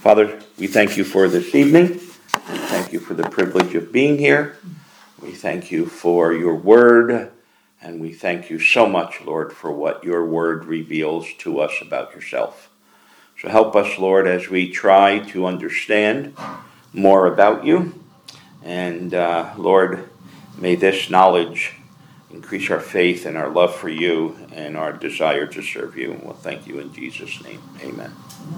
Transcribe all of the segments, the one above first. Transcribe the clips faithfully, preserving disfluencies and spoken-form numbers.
Father, we thank you for this evening. We thank you for the privilege of being here. We thank you for your word, and we thank you so much, Lord, for what your word reveals to us about yourself. So help us, Lord, as we try to understand more about you. And uh, Lord, may this knowledge increase our faith and our love for you and our desire to serve you. And we'll thank you in Jesus' name. Amen.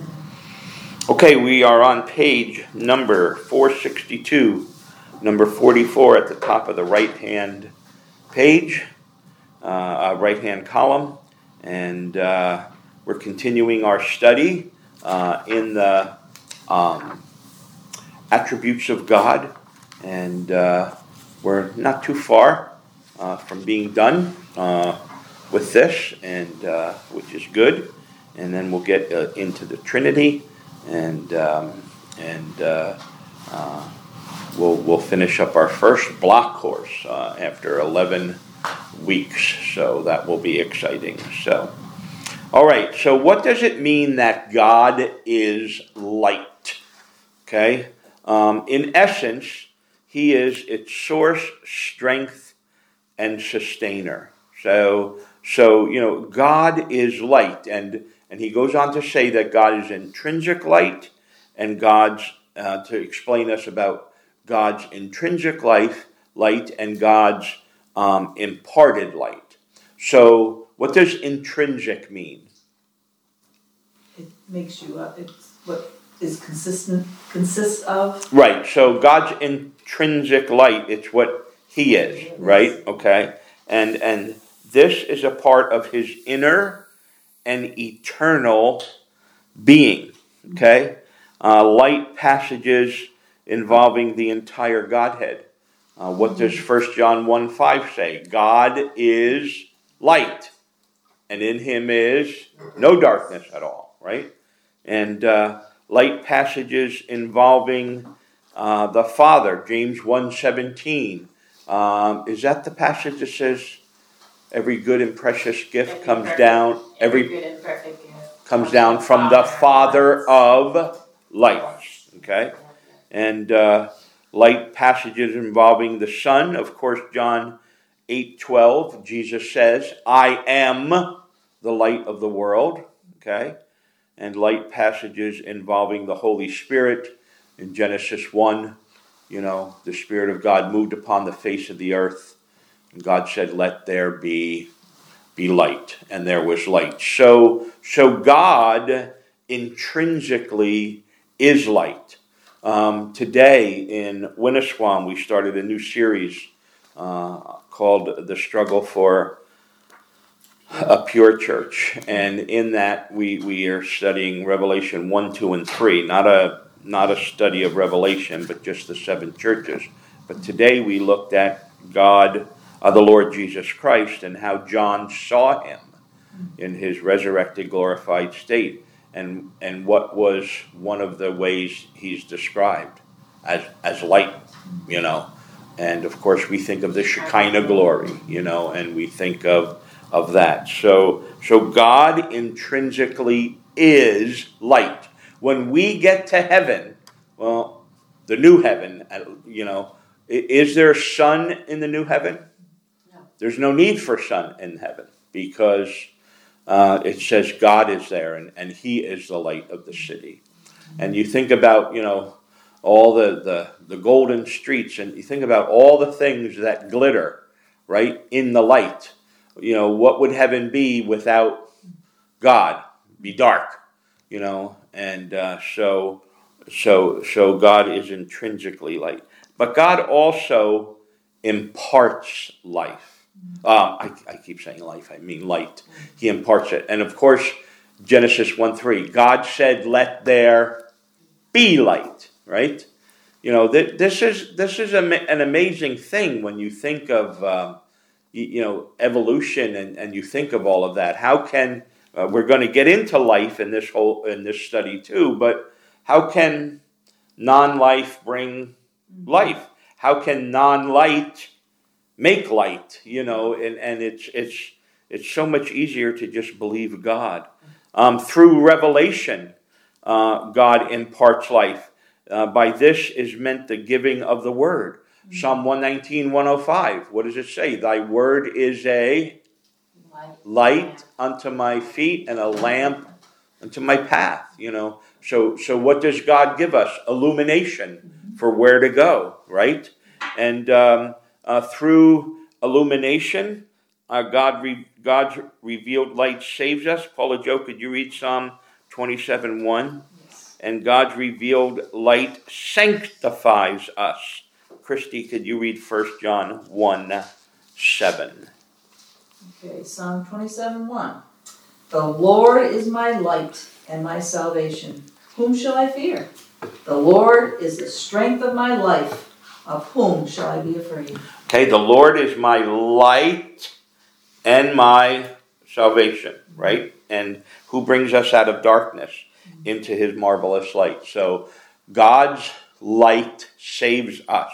Okay, we are on page number four sixty-two, number forty-four at the top of the right-hand page, uh, right-hand column, and uh, we're continuing our study uh, in the um, attributes of God, and uh, we're not too far uh, from being done uh, with this, and uh, which is good, and then we'll get uh, into the Trinity. And um, and uh, uh, we'll we'll finish up our first block course uh, after eleven weeks, so that will be exciting. So, all right. So, what does it mean that God is light? Okay. Um, in essence, He is its source, strength, and sustainer. So so you know, God is light, and. And he goes on to say that God is intrinsic light, and God's, uh, to explain us about God's intrinsic life, light and God's um, imparted light. So what does intrinsic mean? It makes you up. It's what is consistent, consists of. Right. So God's intrinsic light, it's what he is, right? Okay. And, and this is a part of his inner and eternal being, okay? Uh, light passages involving the entire Godhead. Uh, what does First John one five say? God is light, and in him is no darkness at all, right? And uh, light passages involving uh, the Father, James one seventeen. Um, is that the passage that says, every good and precious gift every comes perfect, down. Every, every good and perfect gift comes down from the Father of lights. Okay, and uh, light passages involving the Son. Of course, John eight twelve. Jesus says, "I am the light of the world." Okay, and light passages involving the Holy Spirit. In Genesis one, you know, the Spirit of God moved upon the face of the earth. And God said, "Let there be, be light," and there was light. So, so God intrinsically is light. Um, today in Winnisquam, we started a new series uh, called "The Struggle for a Pure Church," and in that we we are studying Revelation one, two, and three. Not a not a study of Revelation, but just the seven churches. But today we looked at God. Uh, the Lord Jesus Christ, and how John saw him in his resurrected, glorified state, and and what was one of the ways he's described as as light, you know. And of course, we think of the Shekinah glory, you know, and we think of of that. So so God intrinsically is light. When we get to heaven, well, the new heaven, you know, is there sun in the new heaven? There's no need for sun in heaven because uh, it says God is there and, and he is the light of the city. And you think about, you know, all the, the, the golden streets, and you think about all the things that glitter, right, in the light. You know, what would heaven be without God? Be dark, you know, and uh, so, so, so God is intrinsically light. But God also imparts life. Um, I, I keep saying life, I mean light. He imparts it. And of course, Genesis one three, God said, "Let there be light," right? You know, th- this is this is a, an amazing thing when you think of, uh, you, you know, evolution and, and you think of all of that. How can, uh, we're going to get into life in this whole, in this study too, but how can non-life bring life? How can non-light make light, you know, and, and it's it's it's so much easier to just believe God. Um, through revelation, uh, God imparts life. Uh, by this is meant the giving of the word. Mm-hmm. Psalm one nineteen, one oh five. What does it say? Thy word is a light, light unto my feet and a lamp unto my path. You know. So, so what does God give us? Illumination mm-hmm. for where to go, right? And um, uh, through illumination, uh, God re- God's revealed light saves us. Paula Jo, could you read Psalm twenty-seven, one? Yes. And God's revealed light sanctifies us. Christy, could you read First John one, seven? Okay, Psalm twenty-seven, one. The Lord is my light and my salvation. Whom shall I fear? The Lord is the strength of my life. Of whom shall I be afraid? Okay, the Lord is my light and my salvation, right? And who brings us out of darkness into his marvelous light. So God's light saves us.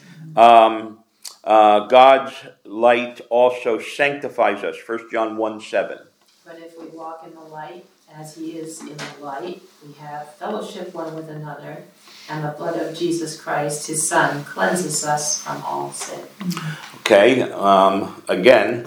Um, uh, God's light also sanctifies us. First John one, seven. But if we walk in the light, as he is in the light, we have fellowship one with another, and the blood of Jesus Christ, his Son, cleanses us from all sin. Okay, um, again,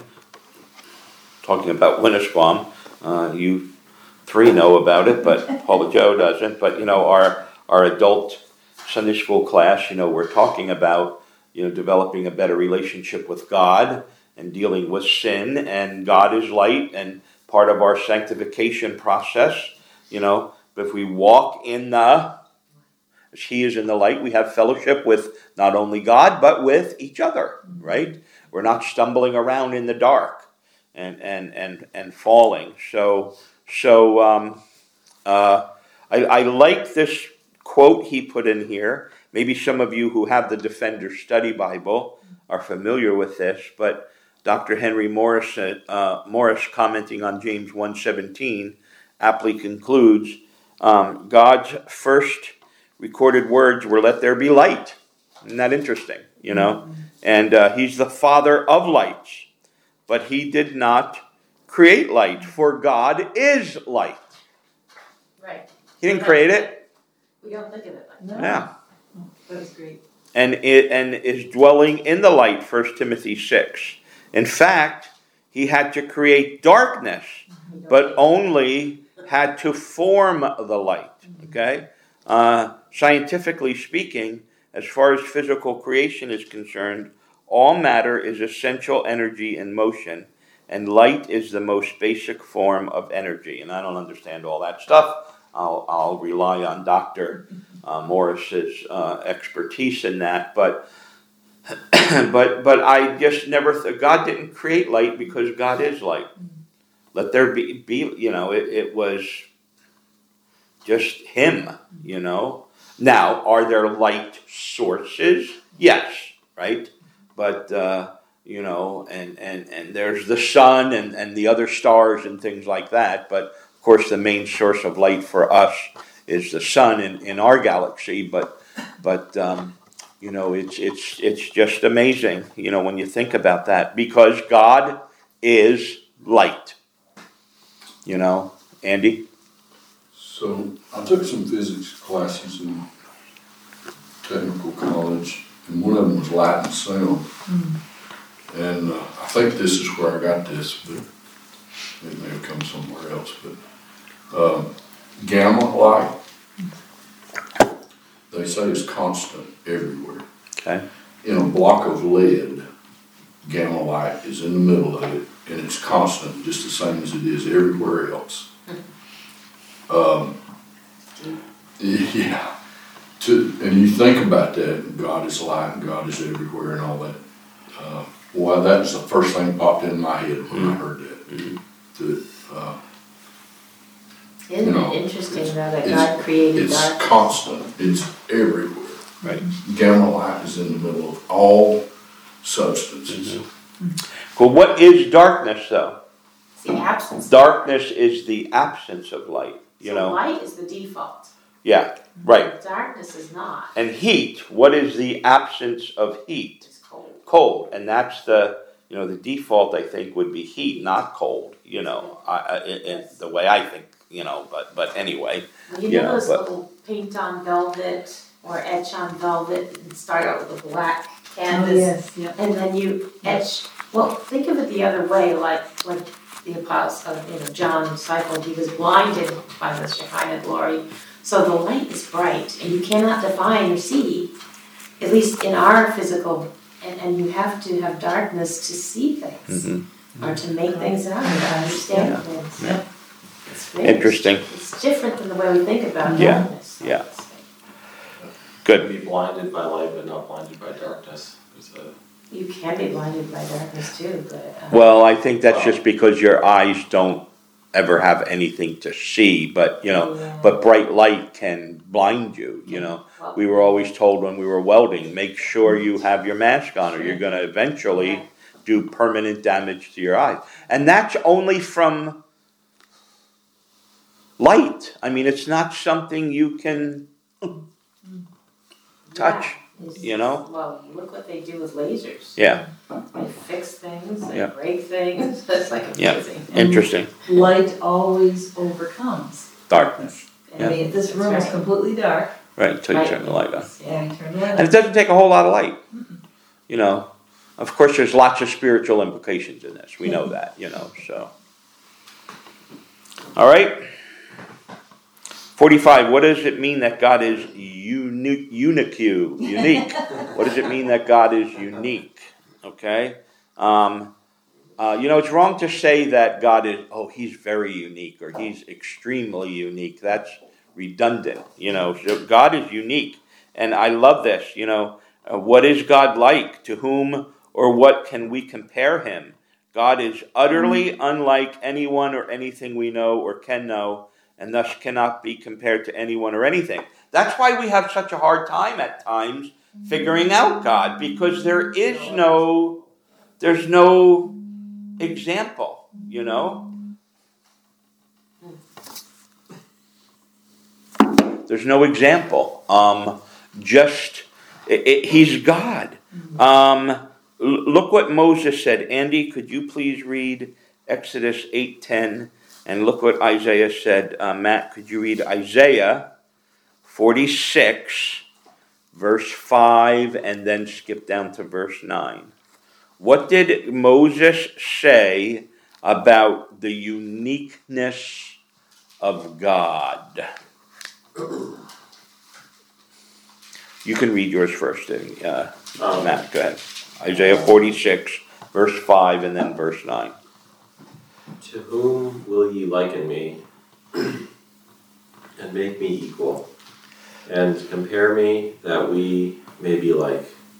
talking about Winnisquam, uh, you three know about it, but Paula Jo doesn't. But, you know, our, our adult Sunday school class, you know, we're talking about, you know, developing a better relationship with God and dealing with sin, and God is light, and part of our sanctification process, you know, if we walk in the, as he is in the light, we have fellowship with not only God, but with each other, right? We're not stumbling around in the dark and and and, and falling. So, so um, uh, I, I like this quote he put in here. Maybe some of you who have the Defender Study Bible are familiar with this, but Doctor Henry Morris, uh, Morris, commenting on James one seventeen, aptly concludes, um, God's first recorded words were, "Let there be light." Isn't that interesting? You know, mm-hmm. and uh, he's the Father of lights, but he did not create light, for God is light. Right. He didn't create it. We don't think of it like that. No. Yeah. That was great. And it and is dwelling in the light. First Timothy six. In fact, he had to create darkness, but only had to form the light. Okay? Uh, scientifically speaking, as far as physical creation is concerned, all matter is essential energy in motion, and light is the most basic form of energy. And I don't understand all that stuff. I'll, I'll rely on Doctor Uh, Morris's uh, expertise in that, but but but I just never th- God didn't create light because God is light. Let there be, be you know, it, it was just him, you know. Now, are there light sources? Yes, right? But, uh, you know, and, and, and there's the sun and, and the other stars and things like that. But, of course, the main source of light for us is the sun in, in our galaxy. But, but um, you know, it's it's it's just amazing, you know, when you think about that. Because God is light. You know, Andy? So I took some physics classes in technical college, and one of them was light and sound. Mm-hmm. And uh, I think this is where I got this, but it may have come somewhere else. But um, gamma light, they say is constant everywhere. Okay. In a block of lead, gamma light is in the middle of it, and it's constant, just the same as it is everywhere else. Um, yeah. To, and you think about that, God is light and God is everywhere and all that. Uh, well, that's the first thing that popped in my head when mm-hmm. I heard that. Mm-hmm. That, uh, Isn't you know, it interesting though that God created it's darkness? It's constant. It's everywhere. Right. Gamma light is in the middle of all substances. Mm-hmm. Well, what is darkness, though? It's the absence. Darkness is the absence of light. You so know, light is the default. Yeah, right. Darkness is not. And heat, what is the absence of heat? It's cold. Cold, and that's the, you know, the default, I think, would be heat, not cold, you know, I, I, in, in the way I think you know, but, but anyway. You You know know, those but- little paint on velvet or etch on velvet and start out with a black Oh, canvas yes, yeah. and then you etch, well, think of it the other way, like, like the apostle, uh, you know, John, disciple, he was blinded by the Shekinah glory. So the light is bright and you cannot define or see, at least in our physical, and, and you have to have darkness to see things. Mm-hmm. Or to make things out, or to understand Yeah. things. Yeah. It's very- Interesting. It's different than the way we think about Yeah. darkness. Yeah. Good. Be blinded by light, but not blinded by darkness. There's a, You can be blinded by darkness too, but. uh, Well, I think that's just because your eyes don't ever have anything to see, but, you know, Yeah. but bright light can blind you, you know. well, We were always told when we were welding, make sure you have your mask on or you're gonna eventually do permanent damage to your eyes. And that's only from light. I mean, it's not something you can touch, yeah, it's- you know? Well, look what they do with lasers. Yeah, They fix things, they Yeah. break things, it's like Yeah. amazing. interesting. Light always overcomes. Darkness, I mean, if this room is That's right. completely dark, right, until you Right. turn the light on. and you turn the light And on. it doesn't take a whole lot of light. You know, of course, there's lots of spiritual implications in this. We know that, you know, so. All right. forty-five, what does it mean that God is uni- unique? Unique. What does it mean that God is unique? Okay. Um, uh, you know, it's wrong to say that God is, oh, he's very unique or he's extremely unique. That's redundant. You know, so God is unique. And I love this, you know, uh, what is God like? To whom or what can we compare him? God is utterly unlike anyone or anything we know or can know, and thus cannot be compared to anyone or anything. That's why we have such a hard time at times figuring out God, because there is no, there's no example, you know? There's no example. Um, just, it, it, he's God. Um, l- look what Moses said. Andy, could you please read Exodus eight ten? And look what Isaiah said. Uh, Matt, could you read Isaiah forty-six, verse five, and then skip down to verse nine? What did Moses say about the uniqueness of God? You can read yours first, uh, Um, Matt, go ahead. Isaiah forty-six, verse five, and then verse nine. To whom will ye liken me, and make me equal, and compare me that we may be like?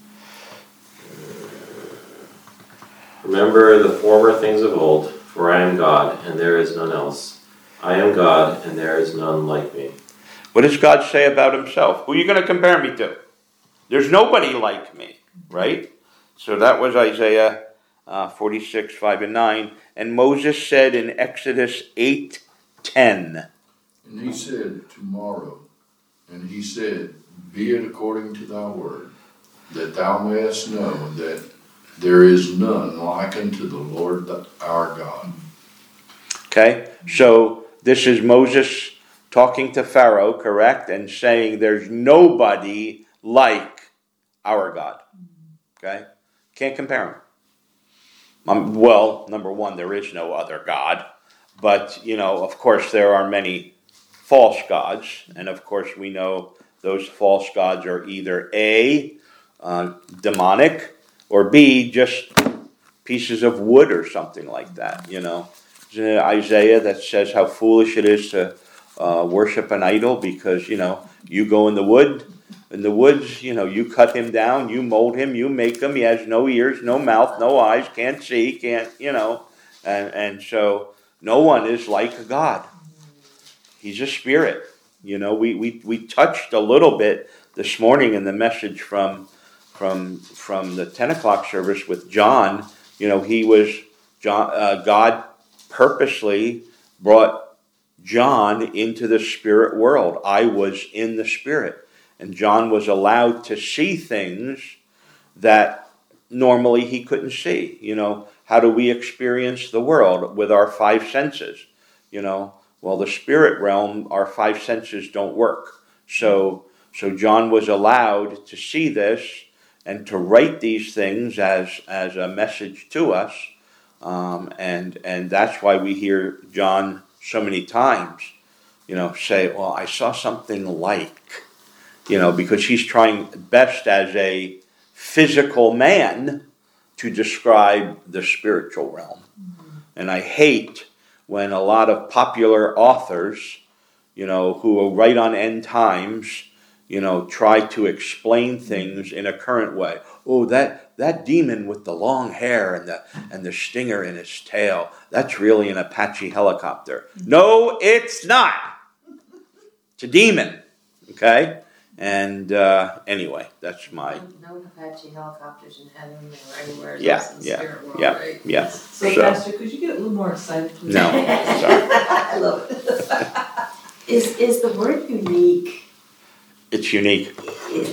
Remember the former things of old, for I am God, and there is none else. I am God, and there is none like me. What does God say about himself? Who are you going to compare me to? There's nobody like me, right? So that was Isaiah uh, forty-six, five, and nine. And Moses said in Exodus eight ten. And he said, tomorrow, and he said, be it according to thy word, that thou mayest know that there is none like unto the Lord our God. Okay, so this is Moses talking to Pharaoh, correct? And saying there's nobody like our God. Okay? Can't compare him. Um, well, number one, there is no other God. But, you know, of course, there are many false gods. And, of course, we know those false gods are either A, uh, demonic, or B, just pieces of wood or something like that, you know. There's Isaiah that says how foolish it is to uh, worship an idol because, you know, you go in the wood, in the woods, you know, you cut him down, you mold him, you make him, he has no ears, no mouth, no eyes, can't see, can't, you know, and, and so no one is like God. He's a spirit. You know, we, we, we touched a little bit this morning in the message from from from the ten o'clock service with John. You know, he was, John, uh, God purposely brought John into the spirit world. I was in the spirit. And John was allowed to see things that normally he couldn't see. You know, how do we experience the world with our five senses? You know, Well, the spirit realm, our five senses don't work. So, so John was allowed to see this and to write these things as, as a message to us. Um, and, and that's why we hear John so many times, you know, say, well, I saw something like, you know, because he's trying best as a physical man to describe the spiritual realm. Mm-hmm. And I hate when a lot of popular authors, you know, who write on end times, you know, try to explain things in a current way. Oh, that, that demon with the long hair and the and the stinger in his tail, that's really an Apache helicopter. No, it's not. It's a demon. Okay? And uh, anyway, that's my... No Apache helicopters in heaven or anywhere yeah, else in the yeah, spirit world, yeah, right? yeah. So, So- Pastor, could you get a little more excited, please? No, sorry. I love it. Is, is the word unique? It's unique. Is,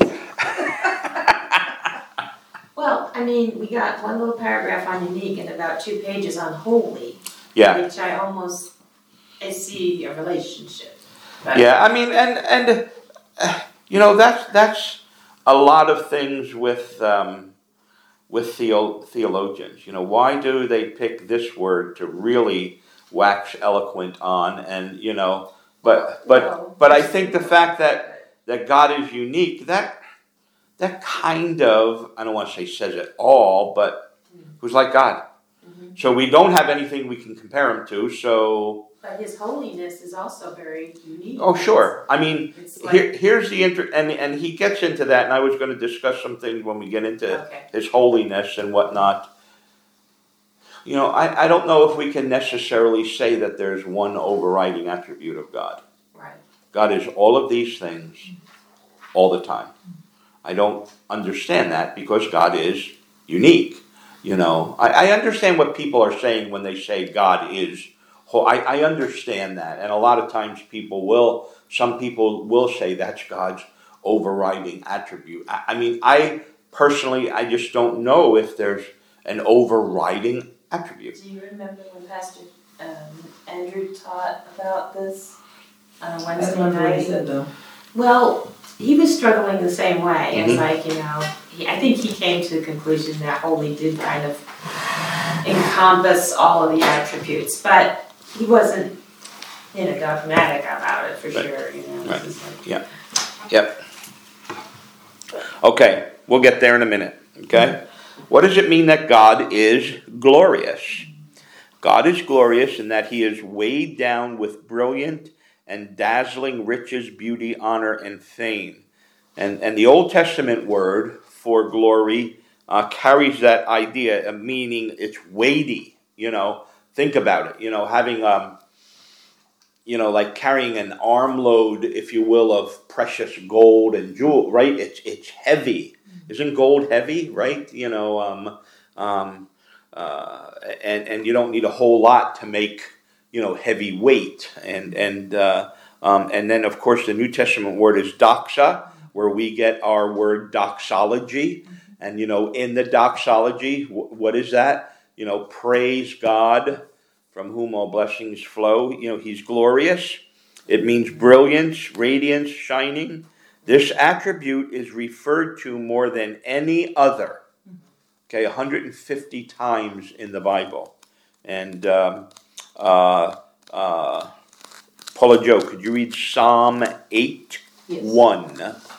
well, I mean, we got one little paragraph on unique and about two pages on holy. Yeah. Which I almost, I see a relationship. But Yeah, I mean, and and uh, you know, that's that's a lot of things with um, with theo- theologians. You know, why do they pick this word to really wax eloquent on? And you know, but but but I think the fact that that God is unique, that that kind of, I don't want to say says it all, but who's like God? Mhm. So we don't have anything we can compare him to. So. But his holiness is also very unique. Oh, sure. I mean, It's like, here, here's the inter- and and he gets into that, and I was going to discuss some things when we get into okay. his holiness and whatnot. You know, I, I don't know if we can necessarily say that there's one overriding attribute of God. Right. God is all of these things all the time. I don't understand that because God is unique. You know, I, I understand what people are saying when they say God is. I, I understand that, and a lot of times people will, some people will say that's God's overriding attribute. I, I mean, I personally, I just don't know if there's an overriding attribute. Do you remember when Pastor um, Andrew taught about this on a I Wednesday don't remember what he night? said, though. Well, he was struggling the same way. It's Mhm. like, you know, he, I think he came to the conclusion that holy did kind of encompass all of the attributes, but he wasn't, you know, dogmatic about it for Right. sure, you know. Right. It's like, Yeah. Yep. Okay, we'll get there in a minute. Okay? What does it mean that God is glorious? God is glorious in that he is weighed down with brilliant and dazzling riches, beauty, honor, and fame. And, and the Old Testament word for glory uh, carries that idea, of meaning it's weighty. You know, think about it. You know, having, um, you know, like carrying an armload, if you will, of precious gold and jewel, right? It's it's heavy. Isn't gold heavy, right? You know, um, um, uh, and and you don't need a whole lot to make, you know, heavy weight. And and uh, um, and then of course the New Testament word is doxa, where we get our word doxology. And you know, in the doxology, wh- what is that? You know, praise God, from whom all blessings flow. You know, he's glorious. It means brilliance, radiance, shining. This attribute is referred to more than any other. Okay, one hundred fifty times in the Bible. And um, uh, uh, Paula Joe, could you read Psalm eight, Yes. one?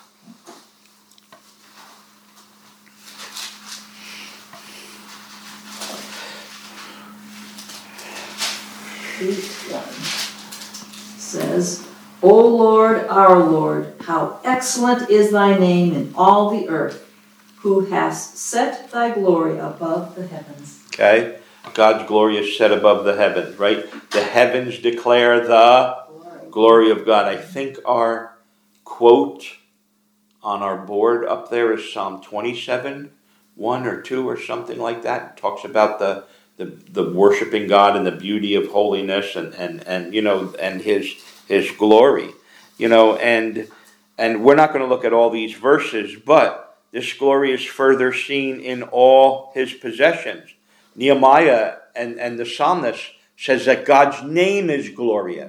eight one says, O Lord, our Lord, how excellent is thy name in all the earth, who hast set thy glory above the heavens. Okay, God's glory is set above the heavens, right? The heavens declare the Glory. glory of God. I think our quote on our board up there is Psalm twenty-seven, one or two or something like that. It talks about the the, the worshiping God and the beauty of holiness and, and, and you know and his his glory. You know, and and we're not going to look at all these verses, but this glory is further seen in all his possessions. Nehemiah and, and the psalmist says that God's name is glorious.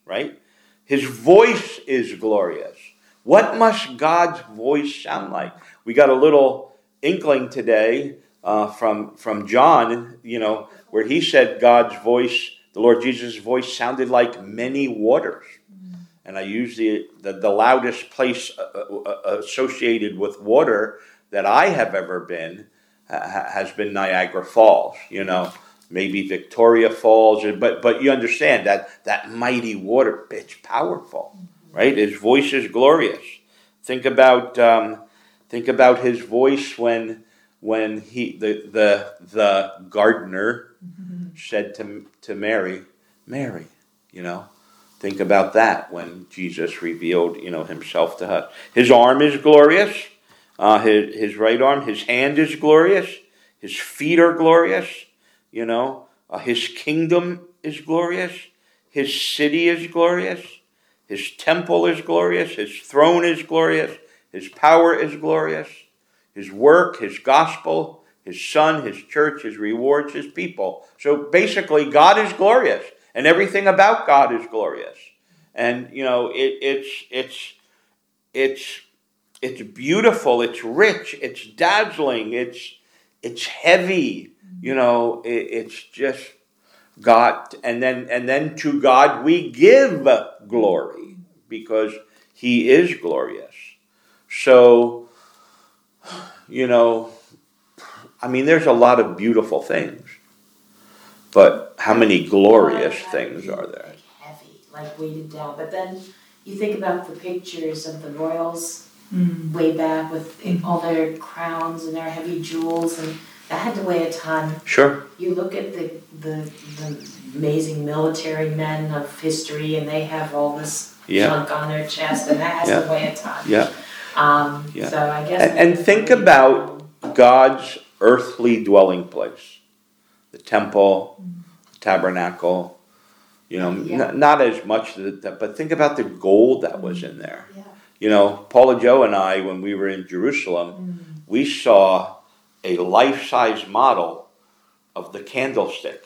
right? His voice is glorious. What must God's voice sound like? We got a little inkling today uh, from, from John, you know, where he said God's voice, the Lord Jesus' voice sounded like many waters. And I use the, the, the loudest place associated with water that I have ever been uh, has been Niagara Falls, you know, maybe Victoria Falls, but but you understand that that mighty water, it's powerful, right? His voice is glorious. Think about um, think about his voice when when he the the the gardener mm-hmm. said to to Mary, Mary, you know. Think about that when Jesus revealed, you know, himself to us. His arm is glorious. Uh, his, his right arm, his hand is glorious. His feet are glorious. You know, uh, his kingdom is glorious. His city is glorious. His temple is glorious. His throne is glorious. His power is glorious. His work, his gospel, his son, his church, his rewards, his people. So basically, God is glorious. And everything about God is glorious. And, you know, it, it's, it's, it's, it's beautiful, it's rich, it's dazzling, it's, it's heavy, you know, it, it's just God. And then, and then to God we give glory because he is glorious. So, you know, I mean, there's a lot of beautiful things. But how many glorious things are there? Like heavy, like weighted down. But then you think about the pictures of the royals mm. way back with all their crowns and their heavy jewels, and that had to weigh a ton. Sure. You look at the, the, the amazing military men of history, and they have all this yeah. junk on their chest, and that has yeah. to weigh a ton. Yeah. Um, yeah. So I guess. And, and think about God's earthly dwelling place. The temple, tabernacle, you know, yeah. n- not as much, the, but think about the gold that was in there. Yeah. You know, Paula Joe and I, when we were in Jerusalem, mm. we saw a life-size model of the candlestick.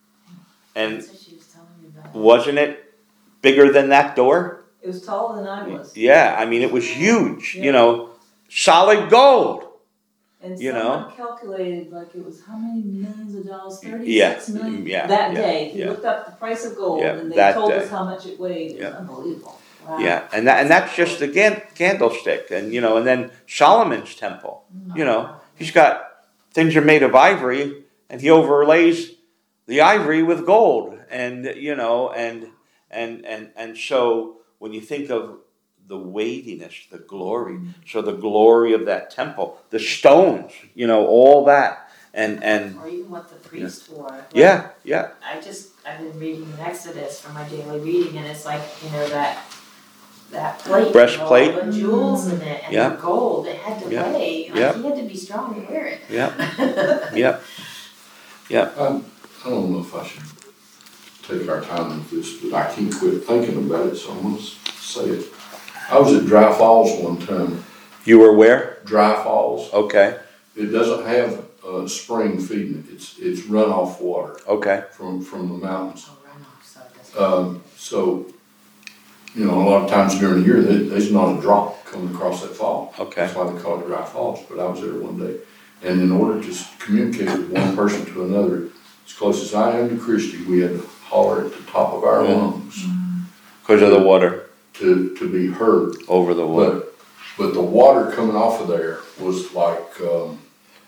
And That's what she was telling me about. Wasn't it bigger than that door? It was taller than I was. Yeah, I mean, it was huge, yeah. you know, solid gold. And you someone know? calculated like it was how many millions of dollars? thirty-six yeah. million yeah. that yeah. day. He yeah. looked up the price of gold yeah. and they that told day. us how much it weighed. It yeah. was unbelievable. Wow. Yeah, and that and that's just the gan- candlestick, and you know, and then Solomon's temple. You know, he's got things are made of ivory, and he overlays the ivory with gold, and you know, and and and and so when you think of the weightiness, the glory, so the glory of that temple, the stones, you know, all that, and and or even what the priest yeah. wore. Like, yeah, yeah. I just I've been reading in Exodus for my daily reading, and it's like you know that. That plate, breastplate, all the jewels in it, and yeah. the gold. It had to yeah. weigh. Like yeah. he had to be strong to wear it. Yeah, yeah, yeah. Um, I don't know if I should take our time with this, but I can't quit thinking about it, so I'm going to say it. I was at Dry Falls one time. You were where? Dry Falls. Okay. It doesn't have a spring feeding it. It's it's runoff water. Okay. From from the mountains. Oh, runoff, so it doesn't. Um, so. You know, a lot of times during the year, there, there's not a drop coming across that fall. Okay. That's why they call it Dry Falls. But I was there one day. And in order to communicate with one person to another, as close as I am to Christy, we had to holler at the top of our Mm. lungs. Because of the water. To, to be heard. Over the water. But, but the water coming off of there was like, um,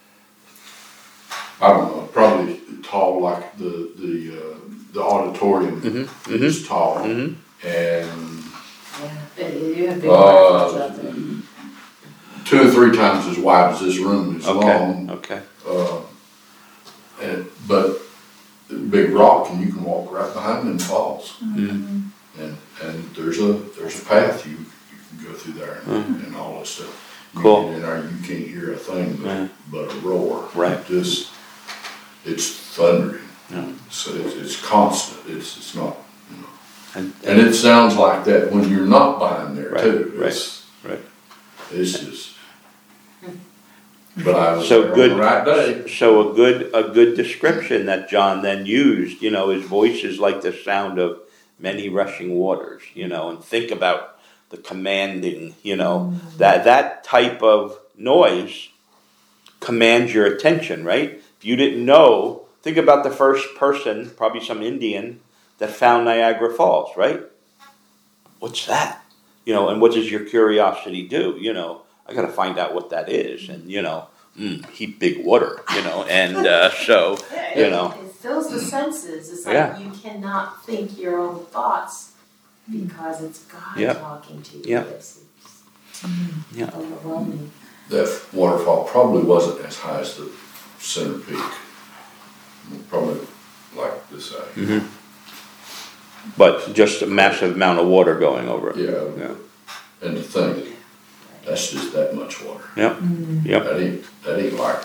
I don't know, probably tall like the, the, uh, the auditorium Mm-hmm. is tall. Mm-hmm. And Yeah, you have big Uh, waterfalls out there. two or three times as wide as this room is Okay. long. Okay. Uh, and, but big rock, and you can walk right behind them falls. Mm-hmm. And and there's a there's a path you you can go through there and, Mm-hmm. and all this stuff. You Cool. get in there, you can't hear a thing but, Right. but a roar. Right. Just it's thundering. Yeah. So it's, it's constant. It's it's not. You know. And, And it sounds like that when you're not behind there Right, too. right, It's, right. It's just. But I was So there good. on the right day. So a good a good description that John then used. You know, his voice is like the sound of many rushing waters, you know, and think about the commanding, you know, that that type of noise commands your attention, right? If you didn't know, think about the first person, probably some Indian, that found Niagara Falls, right? What's that? You know, and what does your curiosity do? You know, I got to find out what that is, and you know, mm, heap big water, you know, and uh, so Yeah, you it, know, it fills the senses. It's like Yeah. you cannot think your own thoughts because it's God Yeah. talking to you. Yeah. It's, it's Yeah. overwhelming. That waterfall probably wasn't as high as the center peak. Probably like this high. hmm but just a massive amount of water going over it. Yeah. Yeah. And to think, that's just that much water. Yep. Yep. That ain't, that ain't like,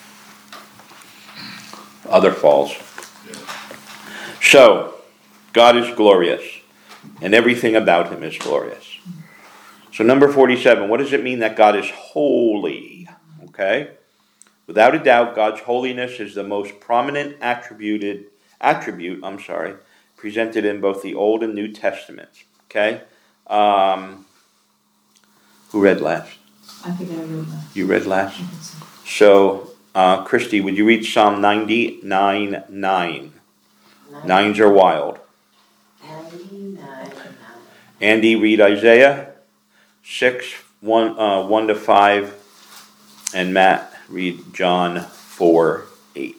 Other falls. yeah. So, God is glorious, and everything about him is glorious. So number forty-seven, what does it mean that God is holy? Okay? Without a doubt, God's holiness is the most prominent attributed attribute, I'm sorry, presented in both the Old and New Testaments. Okay? Um, who read last? I think I read that. You read last? I think so. So, uh, Christy, would you read Psalm ninety-nine nine? Nines are wild. ninety-nine. Andy, read Isaiah six, one, uh, one to five. And Matt, read John four, eight.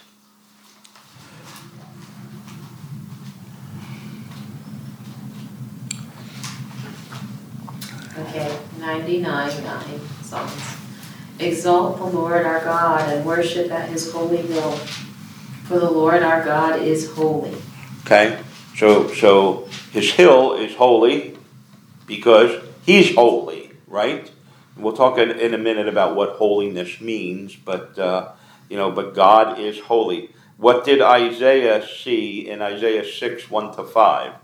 Okay, ninety-nine, nine Psalms. Exalt the Lord our God and worship at his holy hill, for the Lord our God is holy. Okay? So, so his hill is holy because he's holy, right? We'll talk in, in a minute about what holiness means, but, uh, you know, but God is holy. What did Isaiah see in Isaiah six, one to five?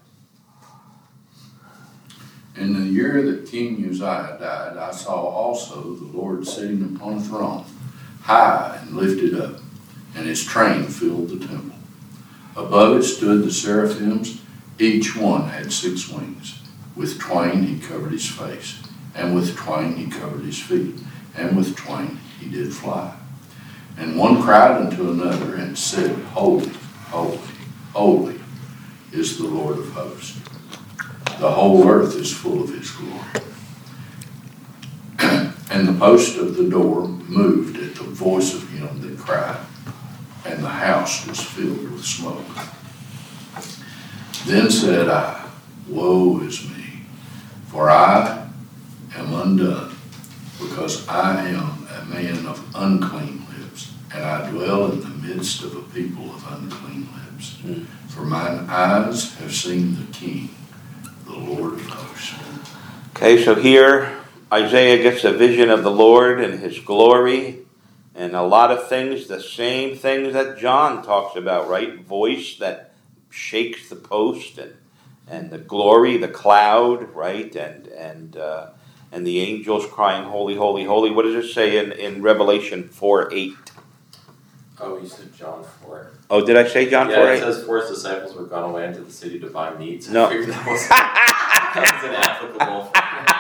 In the year that King Uzziah died, I saw also the Lord sitting upon a throne, high and lifted up, and his train filled the temple. Above it stood the seraphims, each one had six wings. With twain he covered his face, and with twain he covered his feet, and with twain he did fly. And one cried unto another and said, Holy, holy, holy is the Lord of hosts. The whole earth is full of his glory. And the post of the door moved at the voice of him that cried, and the house was filled with smoke. Then said I, Woe is me, for I am undone, because I am a man of unclean lips, and I dwell in the midst of a people of unclean lips. Mm. For mine eyes have seen the King, the Lord of hosts. Okay, so here Isaiah gets a vision of the Lord and his glory and a lot of things, the same things that John talks about, right? Voice that shakes the post and and the glory, the cloud, right? And and uh, and the angels crying, Holy, holy, holy. What does it say in, in Revelation four eight? Oh, you said John four. Oh, did I say John yeah, four it eight? says four disciples were gone away into the city to buy meat. So No. I figured that was, that was inapplicable.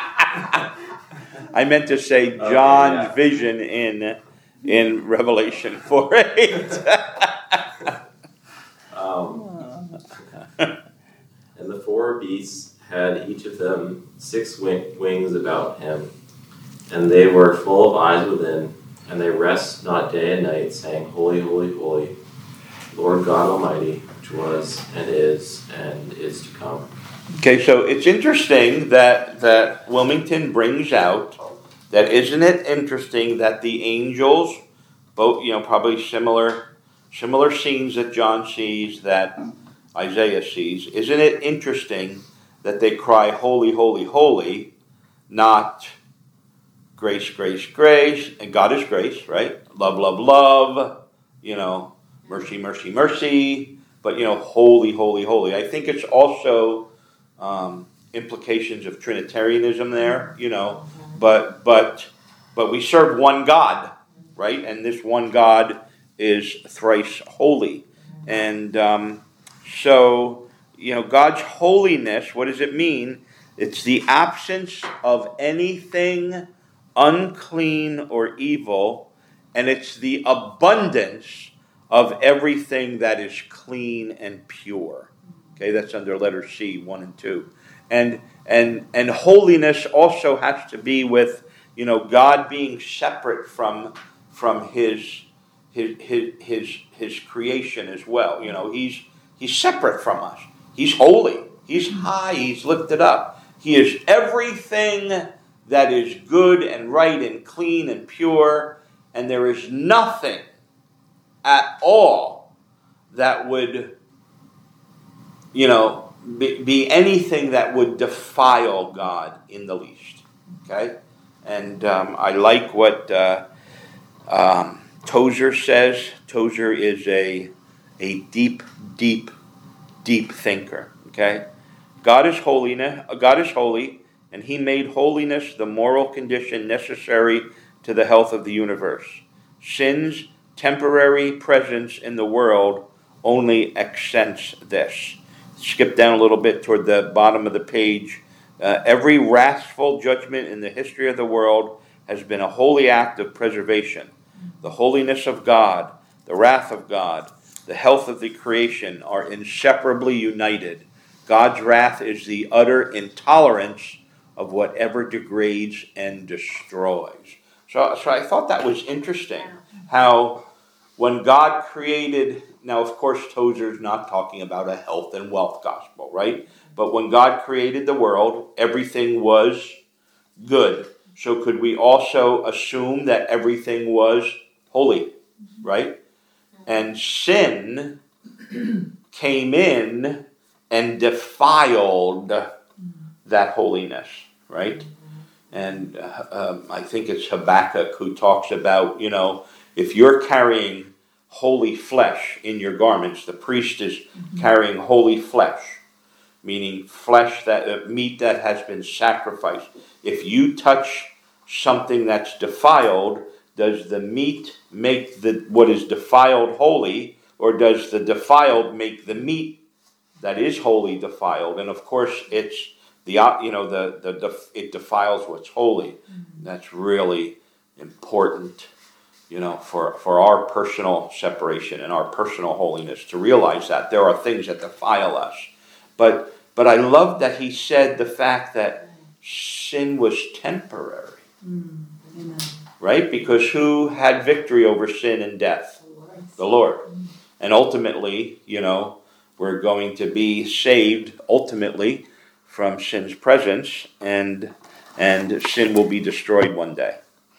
I meant to say Okay, John's yeah. vision in in Revelation four eight. Um, and the four beasts had each of them six wing- wings about him, and they were full of eyes within, and they rest not day and night, saying, Holy, holy, holy, Lord God Almighty, which was, and is, and is to come. Okay, so it's interesting that that Wilmington brings out that isn't it interesting that the angels, both you know probably similar similar scenes that John sees that Isaiah sees. Isn't it interesting that they cry holy, holy, holy, not grace, grace, grace, and God is grace, right? Love, love, love, you know, mercy, mercy, mercy, but you know, holy, holy, holy. I think it's also Um, implications of Trinitarianism there, you know, but but but we serve one God, right? And this one God is thrice holy, and um, so you know, God's holiness, what does it mean? It's the absence of anything unclean or evil, and it's the abundance of everything that is clean and pure. Okay, that's under letter C, one and two. And and and holiness also has to be with, you know, God being separate from from his his his his, his creation as well. You know, he's he's separate from us. He's holy. He's high. He's lifted up. He is everything that is good and right and clean and pure, and there is nothing at all that would, you know, be, be anything that would defile God in the least. Okay? And um, I like what uh, um, Tozer says. Tozer is a, a deep, deep, deep thinker. Okay? God is holiness. God is holy, and he made holiness the moral condition necessary to the health of the universe. Sin's temporary presence in the world only accents this. Skip down a little bit toward the bottom of the page. Uh, every wrathful judgment in the history of the world has been a holy act of preservation. The holiness of God, the wrath of God, the health of the creation are inseparably united. God's wrath is the utter intolerance of whatever degrades and destroys. So, so I thought that was interesting, how when God created, now of course Tozer's not talking about a health and wealth gospel, right? But when God created the world, everything was good. So could we also assume that everything was holy, right? And sin came in and defiled that holiness, right? And uh, um, I think it's Habakkuk who talks about, you know, if you're carrying holy flesh in your garments, the priest is mm-hmm. carrying holy flesh, meaning flesh, that uh, meat that has been sacrificed. If you touch something that's defiled, does the meat make the what is defiled holy, or does the defiled make the meat that is holy defiled? And of course, it's the you know the the, the it defiles what's holy. Mm-hmm. That's really important, you know, for for our personal separation and our personal holiness, to realize that there are things that defile us. But but I love that he said the fact that sin was temporary, mm-hmm. right? Because who had victory over sin and death? The Lord. The Lord. Mm-hmm. And ultimately, you know, we're going to be saved ultimately from sin's presence, and and sin will be destroyed one day.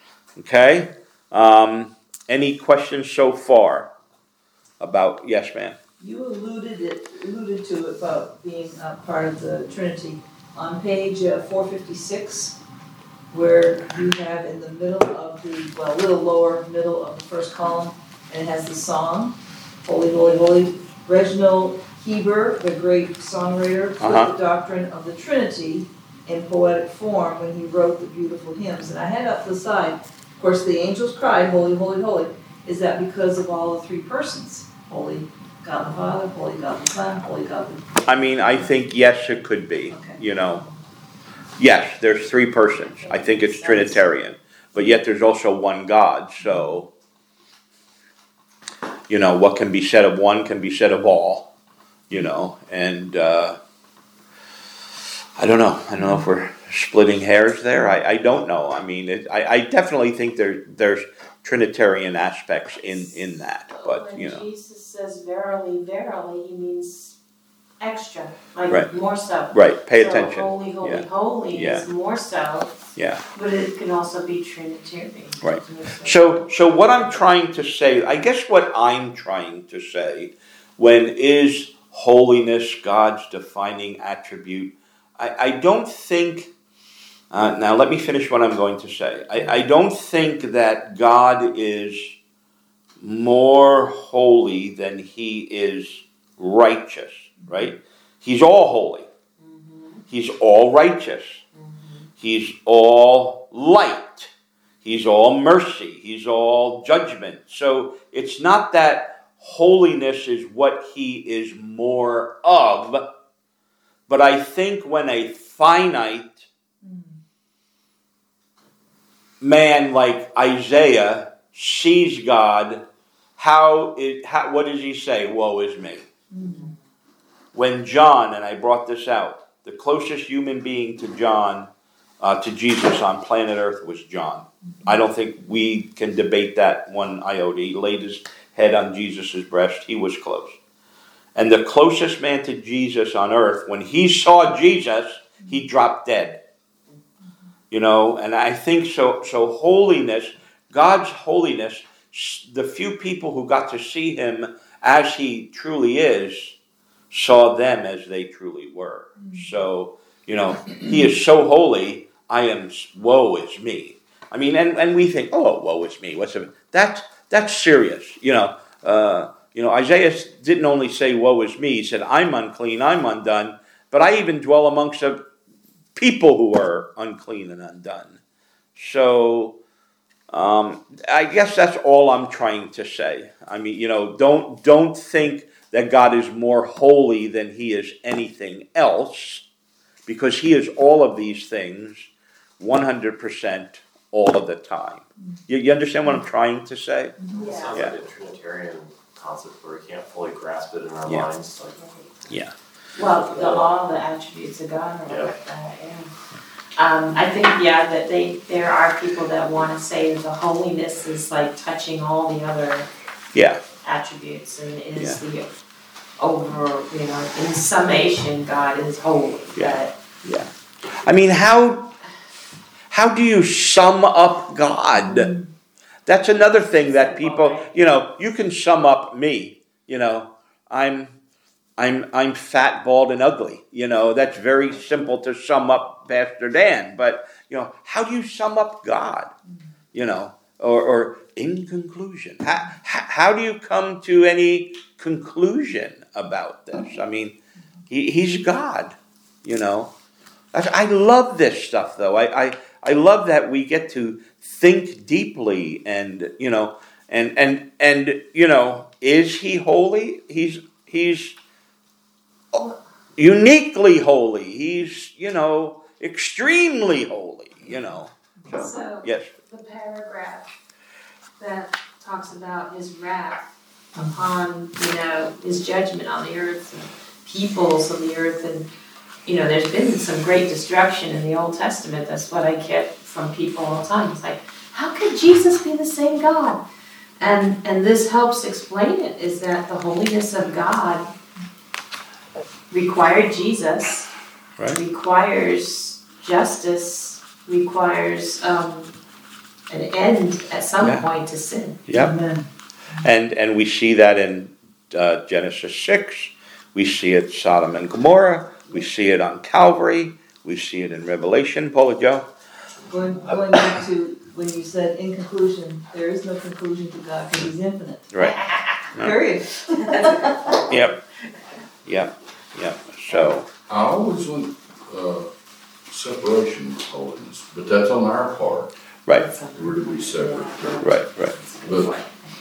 Okay? Um, any questions so far about, yes, ma'am? You alluded it alluded to it about being uh, part of the Trinity on page uh, four fifty-six, where you have in the middle of the, well, a little lower middle of the first column, and it has the song, Holy, Holy, Holy. Reginald Heber, the great songwriter, put uh-huh. the doctrine of the Trinity in poetic form when he wrote the beautiful hymns. And I had up the side, of course, the angels cried, Holy, Holy, Holy. Is that because of all the three persons? Holy God the Father, Holy God the Son, Holy God the... I mean, I think, yes, it could be, okay. you know. Yes, there's three persons. I think it's Trinitarian. But yet there's also one God, so... You know, what can be said of one can be said of all, you know, and uh, I don't know. I don't know if we're splitting hairs there. I, I don't know. I mean, it, I, I definitely think there there's Trinitarian aspects in, in that, but, when you know. Jesus says verily, verily, he means extra, like right. more so. Right, pay so attention. Holy, holy, yeah. holy yeah. is more so. Yeah. But it can also be Trinitarian. Right. So, so what I'm trying to say, I guess what I'm trying to say, when is holiness God's defining attribute, I, I don't think, uh, now let me finish what I'm going to say. I, I don't think that God is more holy than he is righteous, right? He's all holy. Mm-hmm. He's all righteous. He's all light. He's all mercy. He's all judgment. So it's not that holiness is what he is more of, But I think when a finite man like Isaiah sees God, how it, how, what does he say? Woe is me. Mm-hmm. When John, and I brought this out, the closest human being to John, uh, to Jesus on planet Earth was John. I don't think we can debate that one iota. He laid his head on Jesus' breast. He was close. And the closest man to Jesus on earth, when he saw Jesus, he dropped dead. You know, and I think so, so holiness, God's holiness, the few people who got to see him as he truly is, saw them as they truly were. So, you know, he is so holy, I am, woe is me. I mean, and, and we think, oh, woe is me. What's it? That's, that's serious. You know, uh, you know, Isaiah didn't only say, woe is me. He said, I'm unclean, I'm undone, but I even dwell amongst a people who are unclean and undone. So, um, I guess that's all I'm trying to say. I mean, you know, don't don't think that God is more holy than he is anything else, because he is all of these things one hundred percent all of the time. You, you understand what I'm trying to say? It sounds Yeah. like a Trinitarian concept where we can't fully grasp it in our Yeah. minds. Like, Yeah. Well, the, all the attributes of God are Yeah. like that, yeah. Um, I think, yeah, that they, there are people that wanna say that the holiness is like touching all the other Yeah. attributes and is the over, you know, in summation, God is holy, Yeah. but Yeah. I mean, how how do you sum up God? That's another thing that people, you know, you can sum up me. You know, I'm I'm I'm fat, bald, and ugly. You know, that's very simple to sum up Pastor Dan. But, you know, how do you sum up God? You know, or, or in conclusion, how, how do you come to any conclusion about this? I mean, he, he's God, you know. I love this stuff, though. I, I, I love that we get to think deeply and, you know, and, and, and, you know, is he holy? He's, he's uniquely holy. He's, you know, extremely holy, you know. So, So, yes. the paragraph that talks about his wrath upon, you know, his judgment on the earth and peoples of the earth, and, you know, there's been some great destruction in the Old Testament. That's what I get from people all the time. It's like, how could Jesus be the same God? And and this helps explain it, is that the holiness of God required Jesus, Right. requires justice, requires um, an end at some Yeah. point to sin. Yep. Amen. And and we see that in uh, Genesis six. We see it Sodom and Gomorrah. We see it on Calvary. We see it in Revelation. Paula Joe. Going, going back to when you said, in conclusion, there is no conclusion to God because he's infinite. Right. No. Period. Yep. Yep. Yep. So. I always want, uh, separation of holiness, but that's on our part. Right. We're to be separate. Right. Right. But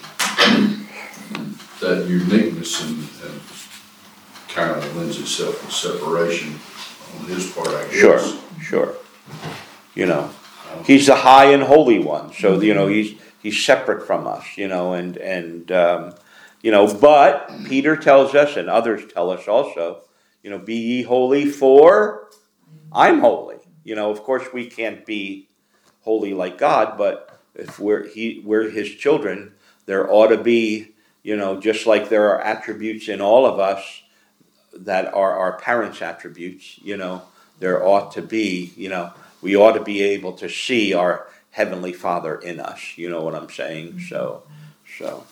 that uniqueness and, and kind of lends itself to separation on his part, I guess. Sure. Sure. You know, he's the high and holy one. So you know he's he's separate from us. You know, and and um, you know, but Peter tells us, and others tell us also, you know, be ye holy, for I'm holy. You know, of course we can't be holy like God, but if we're he we're his children, there ought to be, you know, just like there are attributes in all of us that are our parents' attributes, you know, there ought to be, you know, we ought to be able to see our Heavenly Father in us. You know what I'm saying? So, so,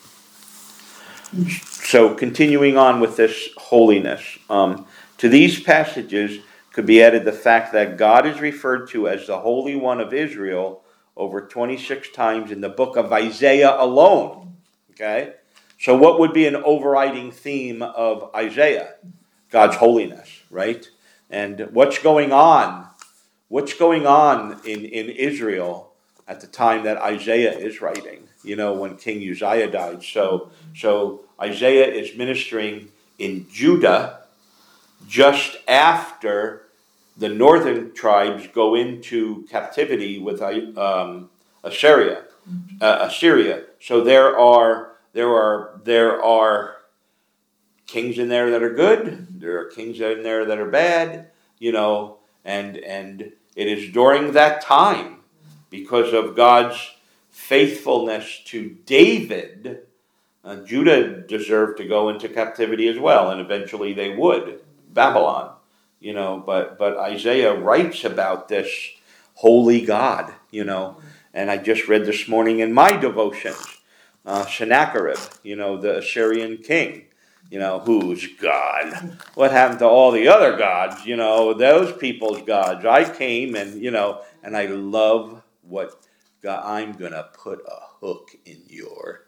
so continuing on with this holiness, um, to these passages could be added the fact that God is referred to as the Holy One of Israel over twenty-six times in the book of Isaiah alone. Okay? So what would be an overriding theme of Isaiah? God's holiness, right? And what's going on? What's going on in, in Israel at the time that Isaiah is writing? You know, when King Uzziah died. So, so Isaiah is ministering in Judah, just after the northern tribes go into captivity with um, Assyria. Uh, Assyria. So there are there are there are kings in there that are good. There are kings in there that are bad. You know, and and it is during that time, because of God's faithfulness to David, uh, Judah deserved to go into captivity as well, and eventually they would, Babylon. You know, but but Isaiah writes about this holy God. You know. And I just read this morning in my devotions, uh, Sennacherib, you know, the Assyrian king, you know, who's God? What happened to all the other gods, you know, those people's gods? I came and, you know, and I love what God, I'm going to put a hook in your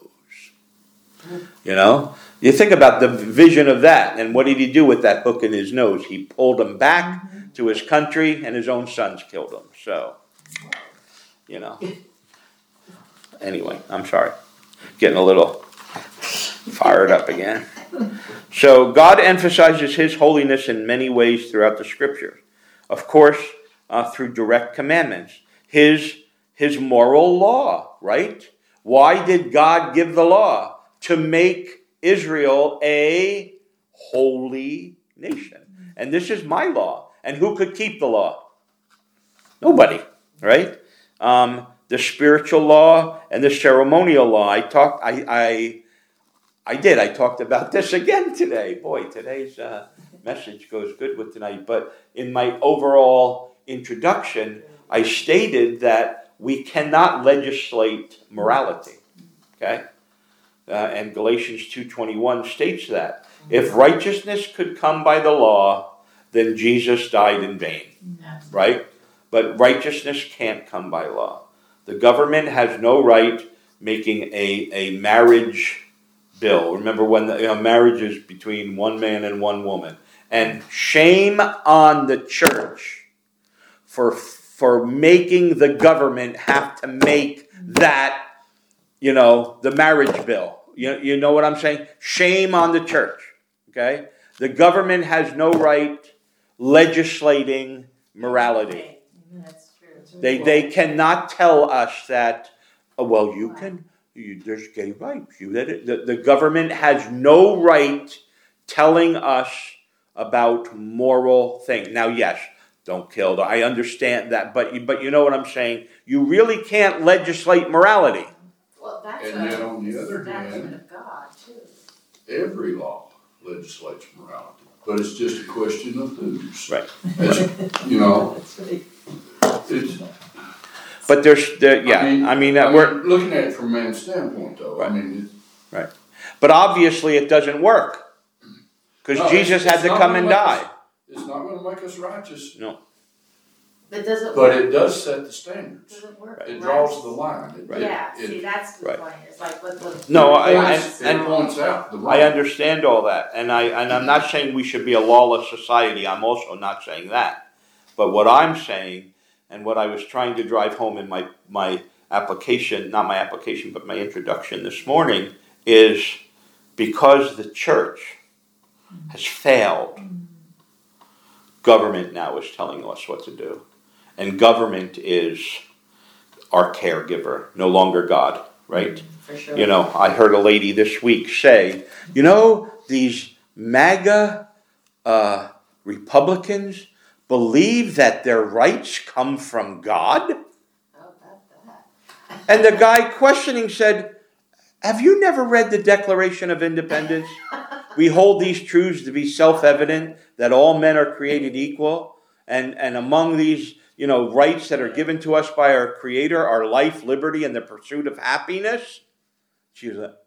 nose. You know, you think about the vision of that, and what did he do with that hook in his nose? He pulled him back to his country, and his own sons killed him. So... You know. Anyway, I'm sorry. Getting a little fired up again. So God emphasizes his holiness in many ways throughout the scriptures. Of course, uh, through direct commandments. His, his moral law, right? Why did God give the law? To make Israel a holy nation. And this is my law. And who could keep the law? Nobody, right? Um, the spiritual law and the ceremonial law. I talked. I, I, I did. I talked about this again today. Boy, today's uh, message goes good with tonight. But in my overall introduction, I stated that we cannot legislate morality. Okay, uh, and Galatians two twenty-one states that if righteousness could come by the law, then Jesus died in vain. Right. But righteousness can't come by law. The government has no right making a, a marriage bill. Remember when the, you know, marriage is between one man and one woman. And shame on the church for, for making the government have to make that, you know, the marriage bill. You, you know what I'm saying? Shame on the church. Okay? The government has no right legislating morality. That's true. They they cannot tell us that, oh, well, you can, you, there's gay rights. You, the, the government has no right telling us about moral things. Now, yes, don't kill. I understand that, but, but you know what I'm saying? You really can't legislate morality. Well, that's And then a on the other establishment hand, of God, too. every law legislates morality, but it's just a question of whose. Right. It's, you know, That's right. it's. But there's, there, yeah, I mean, I mean, uh, I we're, mean, looking at it from man's standpoint, though, Right. I mean, right. But obviously it doesn't work. Because No, Jesus it's- had it's to not come gonna and make die. us- it's not going to make us righteous, No. But does it but work? it does set the standards. Does it work? Right. It draws the line. It, Right. Yeah, it, see, that's the Right. point, it's like, what, what. No, I- it I- points, and- it points out the wrong. I understand all that. And, I, and I'm not saying we should be a lawless society. I'm also not saying that. But what I'm saying, and what I was trying to drive home in my, my application, not my application, but my introduction this morning, is because the church has failed, government now is telling us what to do. And government is our caregiver, no longer God, right? For sure. You know, I heard a lady this week say, you know, these MAGA uh, Republicans believe that their rights come from God? Oh, that, that. And the guy questioning said, have you never read the Declaration of Independence? We hold these truths to be self-evident, that all men are created equal, and, and among these, you know, rights that are given to us by our Creator are life, liberty, and the pursuit of happiness. She was like,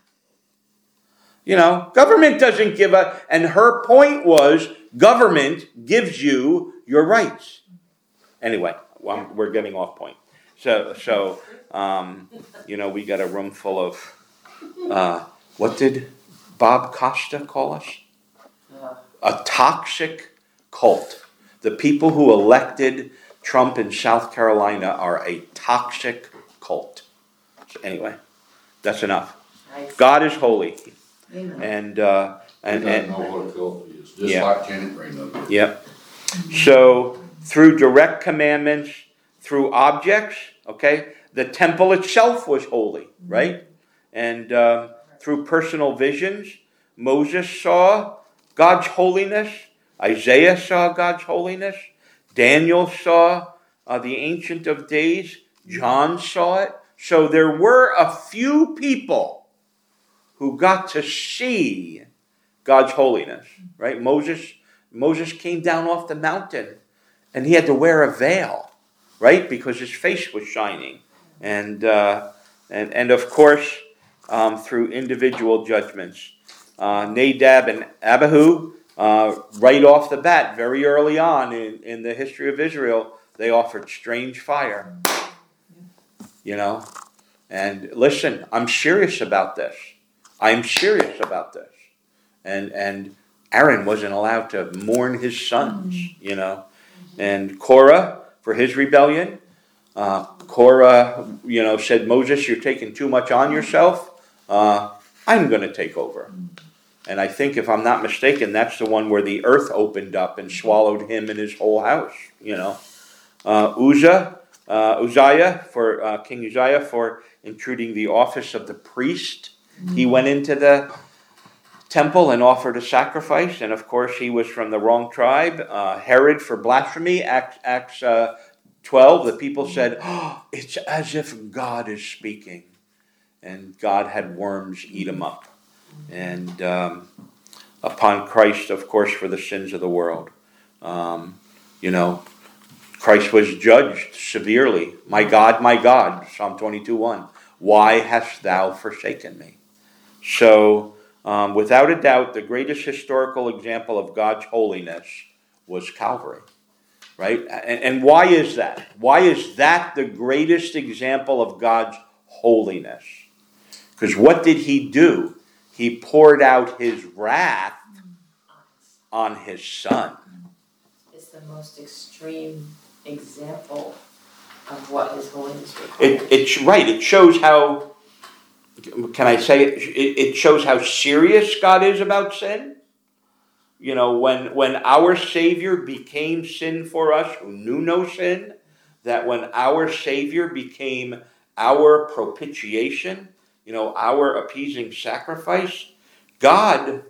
you know, government doesn't give a, and her point was, government gives you your rights. Anyway, well, we're getting off point. So, so um, you know, we got a room full of, uh, what did Bob Costa call us? A toxic cult. The people who elected Trump in South Carolina are a toxic cult. So anyway, that's enough. Nice. God is holy. Amen. And, uh, I and, don't and know what a cult is. service, just Yeah. like Janet Reno did. Yep. So through direct commandments, through objects, okay, the temple itself was holy, right? And uh, through personal visions, Moses saw God's holiness. Isaiah saw God's holiness. Daniel saw uh, the Ancient of Days. John saw it. So there were a few people who got to see God's holiness, right? Moses, Moses came down off the mountain and he had to wear a veil, right? Because his face was shining. And, uh, and, and of course, um, through individual judgments. Uh, Nadab and Abihu, uh, right off the bat, very early on in, in the history of Israel, they offered strange fire. You know? And listen, I'm serious about this. I'm serious about this. And and Aaron wasn't allowed to mourn his sons, you know. And Korah, for his rebellion, uh, Korah, you know, said, Moses, you're taking too much on yourself. Uh, I'm going to take over. And I think, if I'm not mistaken, that's the one where the earth opened up and swallowed him and his whole house, you know. Uh, Uzzah, uh, Uzziah, for uh, King Uzziah, for intruding the office of the priest. He went into the temple and offered a sacrifice, and of course he was from the wrong tribe. Uh, Herod for blasphemy, Acts, Acts uh, twelve, the people said, oh, it's as if God is speaking. And God had worms eat him up. And um, upon Christ, of course, for the sins of the world. Um, you know, Christ was judged severely. My God, my God, Psalm twenty-two one. Why hast thou forsaken me? So, um, without a doubt, the greatest historical example of God's holiness was Calvary, right? And, and why is that? Why is that the greatest example of God's holiness? Because what did he do? He poured out his wrath on his son. It's the most extreme example of what his holiness requires. It, it's right. It shows how, can I say it? It, it shows how serious God is about sin. You know, when, when our Savior became sin for us who knew no sin, that when our Savior became our propitiation, you know, our appeasing sacrifice, God,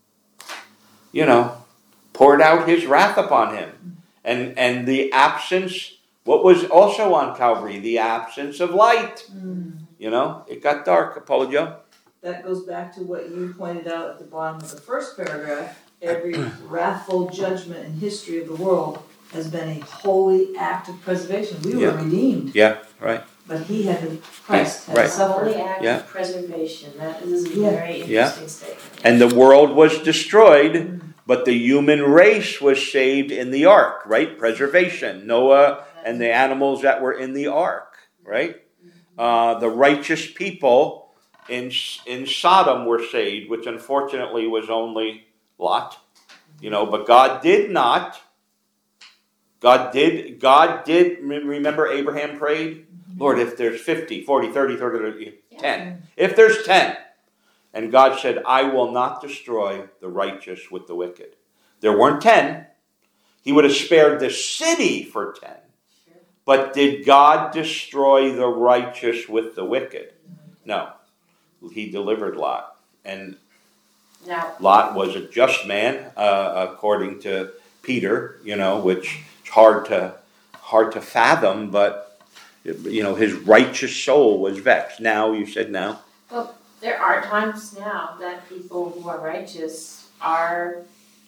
you know, poured out his wrath upon him. And, and the absence, what was also on Calvary? The absence of light. Mm. You know, it got dark, Apollo. That goes back to what you pointed out at the bottom of the first paragraph. Every wrathful judgment in history of the world has been a holy act of preservation. We were Yeah. redeemed, Yeah, right. but he had to, Christ had Right. to suffer. Holy act Yeah. of preservation. That is a Yeah. very Yeah. interesting statement. And the world was destroyed, but the human race was saved in the ark, right? Preservation. Noah and the animals that were in the ark, right? Uh, the righteous people in in Sodom were saved, which unfortunately was only Lot, you know. But God did not. God did. God did. Remember, Abraham prayed, Lord, if there's fifty, forty, thirty, thirty, ten, if there's ten, and God said, I will not destroy the righteous with the wicked. There weren't ten. He would have spared the city for ten. But did God destroy the righteous with the wicked? No. He delivered Lot. And Now, Lot was a just man, uh, according to Peter, you know, which is hard to, hard to fathom, but, you know, his righteous soul was vexed. Now, you said now? well, there are times now that people who are righteous are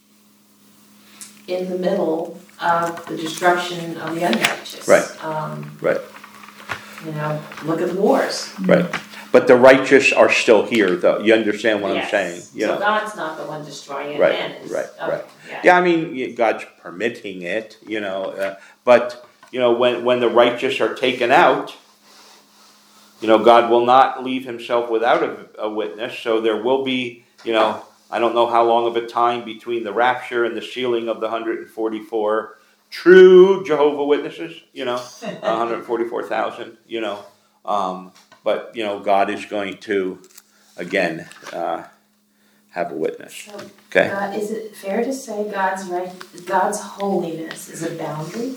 in the middle of the destruction of the unrighteous. Right. Um, Right. You know, look at the wars. Right. But the righteous are still here, though. You understand what Yes. I'm saying? You So know? God's not the one destroying it, Right, man is. right, okay, right. yeah. Yeah, I mean, God's permitting it, you know. Uh, but, you know, when, when the righteous are taken out, you know, God will not leave himself without a, a witness. So there will be, you know, I don't know how long of a time between the rapture and the sealing of the one hundred forty-four true Jehovah Witnesses, you know, one hundred forty-four thousand, you know. Um, but, you know, God is going to, again, uh, have a witness. So, Okay? uh, is it fair to say God's right, God's holiness is a boundary?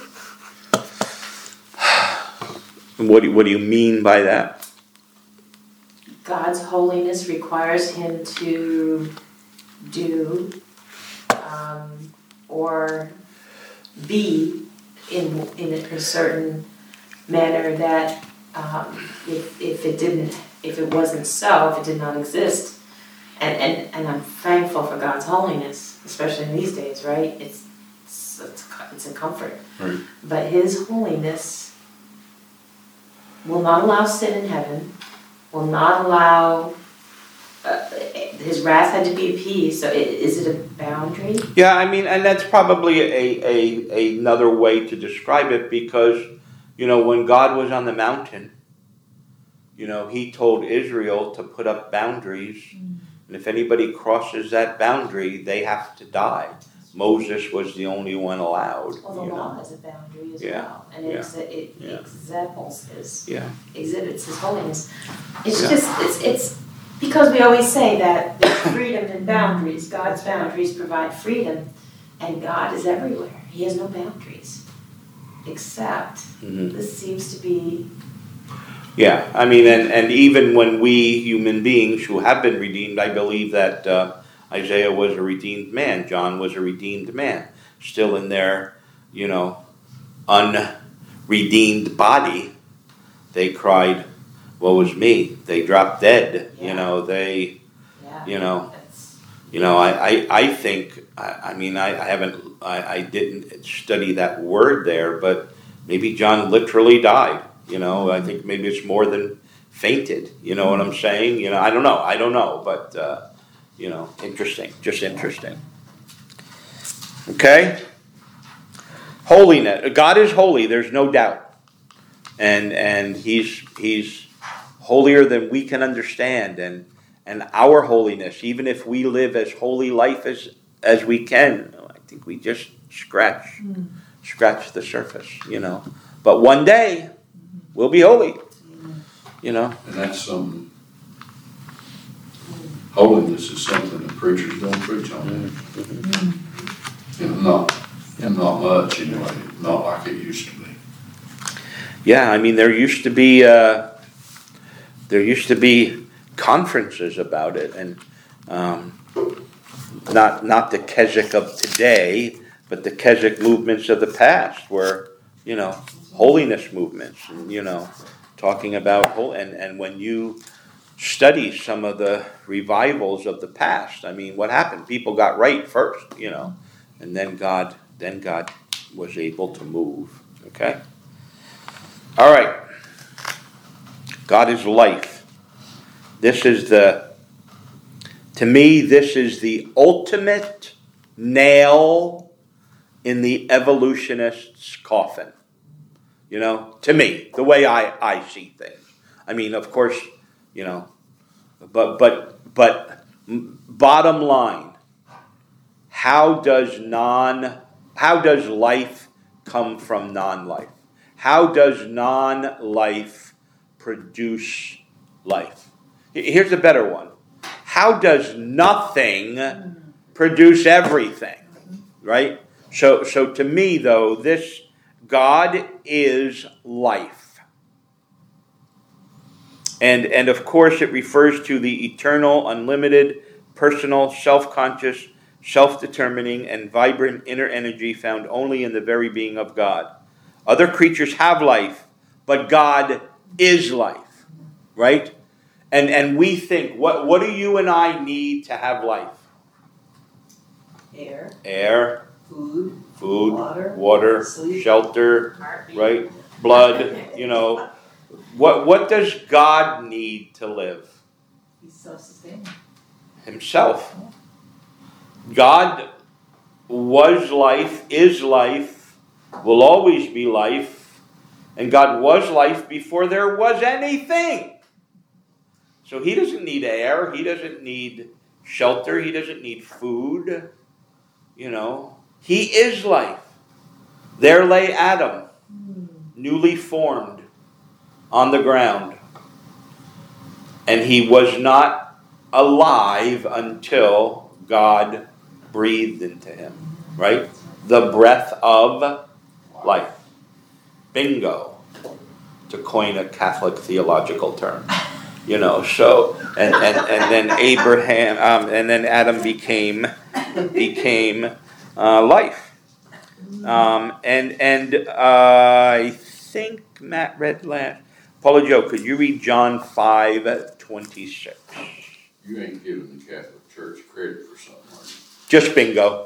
What do, what do you mean by that? God's holiness requires him to do um, or be in in a certain manner that um, if if it didn't if it wasn't so, if it did not exist, and, and, and I'm thankful for God's holiness, especially in these days, right? It's it's it's, it's a comfort. Right. But his holiness will not allow sin in heaven, will not allow, uh, his wrath had to be appeased, so i- is it a boundary? Yeah, I mean, and that's probably a, a another way to describe it, because, you know, when God was on the mountain, you know, he told Israel to put up boundaries, mm. and if anybody crosses that boundary, they have to die. Moses was the only one allowed. Well, the you law know? is a boundary as Yeah. well, and it, Yeah. ex- it Yeah. examples his, Yeah. exhibits his holiness. It's Yeah. just, it's, it's, because we always say that there's freedom and boundaries, God's boundaries provide freedom, and God is everywhere, he has no boundaries. Except, Mm-hmm. this seems to be, Yeah, I mean, and, and even when we human beings who have been redeemed, I believe that uh, Isaiah was a redeemed man, John was a redeemed man, still in their, you know, unredeemed body, they cried, woe is me, they dropped dead, Yeah. you know, they, yeah. you know, That's, you know, I, I, I think, I, I mean, I, I haven't, I, I didn't study that word there, but maybe John literally died. You know, I think maybe it's more than fainted. You know what I'm saying? You know, I don't know. I don't know. But, uh, you know, interesting. Just interesting. Okay? Holiness. God is holy. There's no doubt. And and he's he's holier than we can understand. And, and our holiness, even if we live as holy life as, as we can, I think we just scratch, mm. scratch the surface, you know. But one day, we'll be holy, you know. And that's something, holiness is something that preachers don't preach on. Mm-hmm. You know, not, and not much anyway, not like it used to be. Yeah, I mean, there used to be, uh, there used to be conferences about it, and um, not not the Keswick of today, but the Keswick movements of the past, where, you know, holiness movements, and, you know, talking about whole, and, and when you study some of the revivals of the past, I mean, what happened? People got right first, you know, and then God, then God was able to move. Okay? All right. God is life. This is the, to me, this is the ultimate nail in the evolutionist's coffin. You know, to me, the way I, I see things. I mean, of course, you know, but but but bottom line, how does non how does life come from non-life? How does non-life produce life? Here's a better one. How does nothing produce everything? Right? So so to me though, this God is life. And, and of course it refers to the eternal, unlimited, personal, self-conscious, self-determining, and vibrant inner energy found only in the very being of God. Other creatures have life, but God is life. Right? And and we think, what, what do you and I need to have life? Air. Air. Food. Food, water, water sleep, shelter, heartbeat. right? Blood, you know. What what does God need to live? He's self-sustaining. Himself. God was life, is life, will always be life, and God was life before there was anything. So he doesn't need air, he doesn't need shelter, he doesn't need food, you know. He is life. There lay Adam, newly formed on the ground. And he was not alive until God breathed into him, right? The breath of life. Bingo, to coin a Catholic theological term. You know, so, and, and, and then Abraham, um, and then Adam became, became uh, life. Um, and and uh, I think Matt read last. Paula Joe, could you read John five twenty-six? You ain't giving the Catholic Church credit for something like that. Just bingo.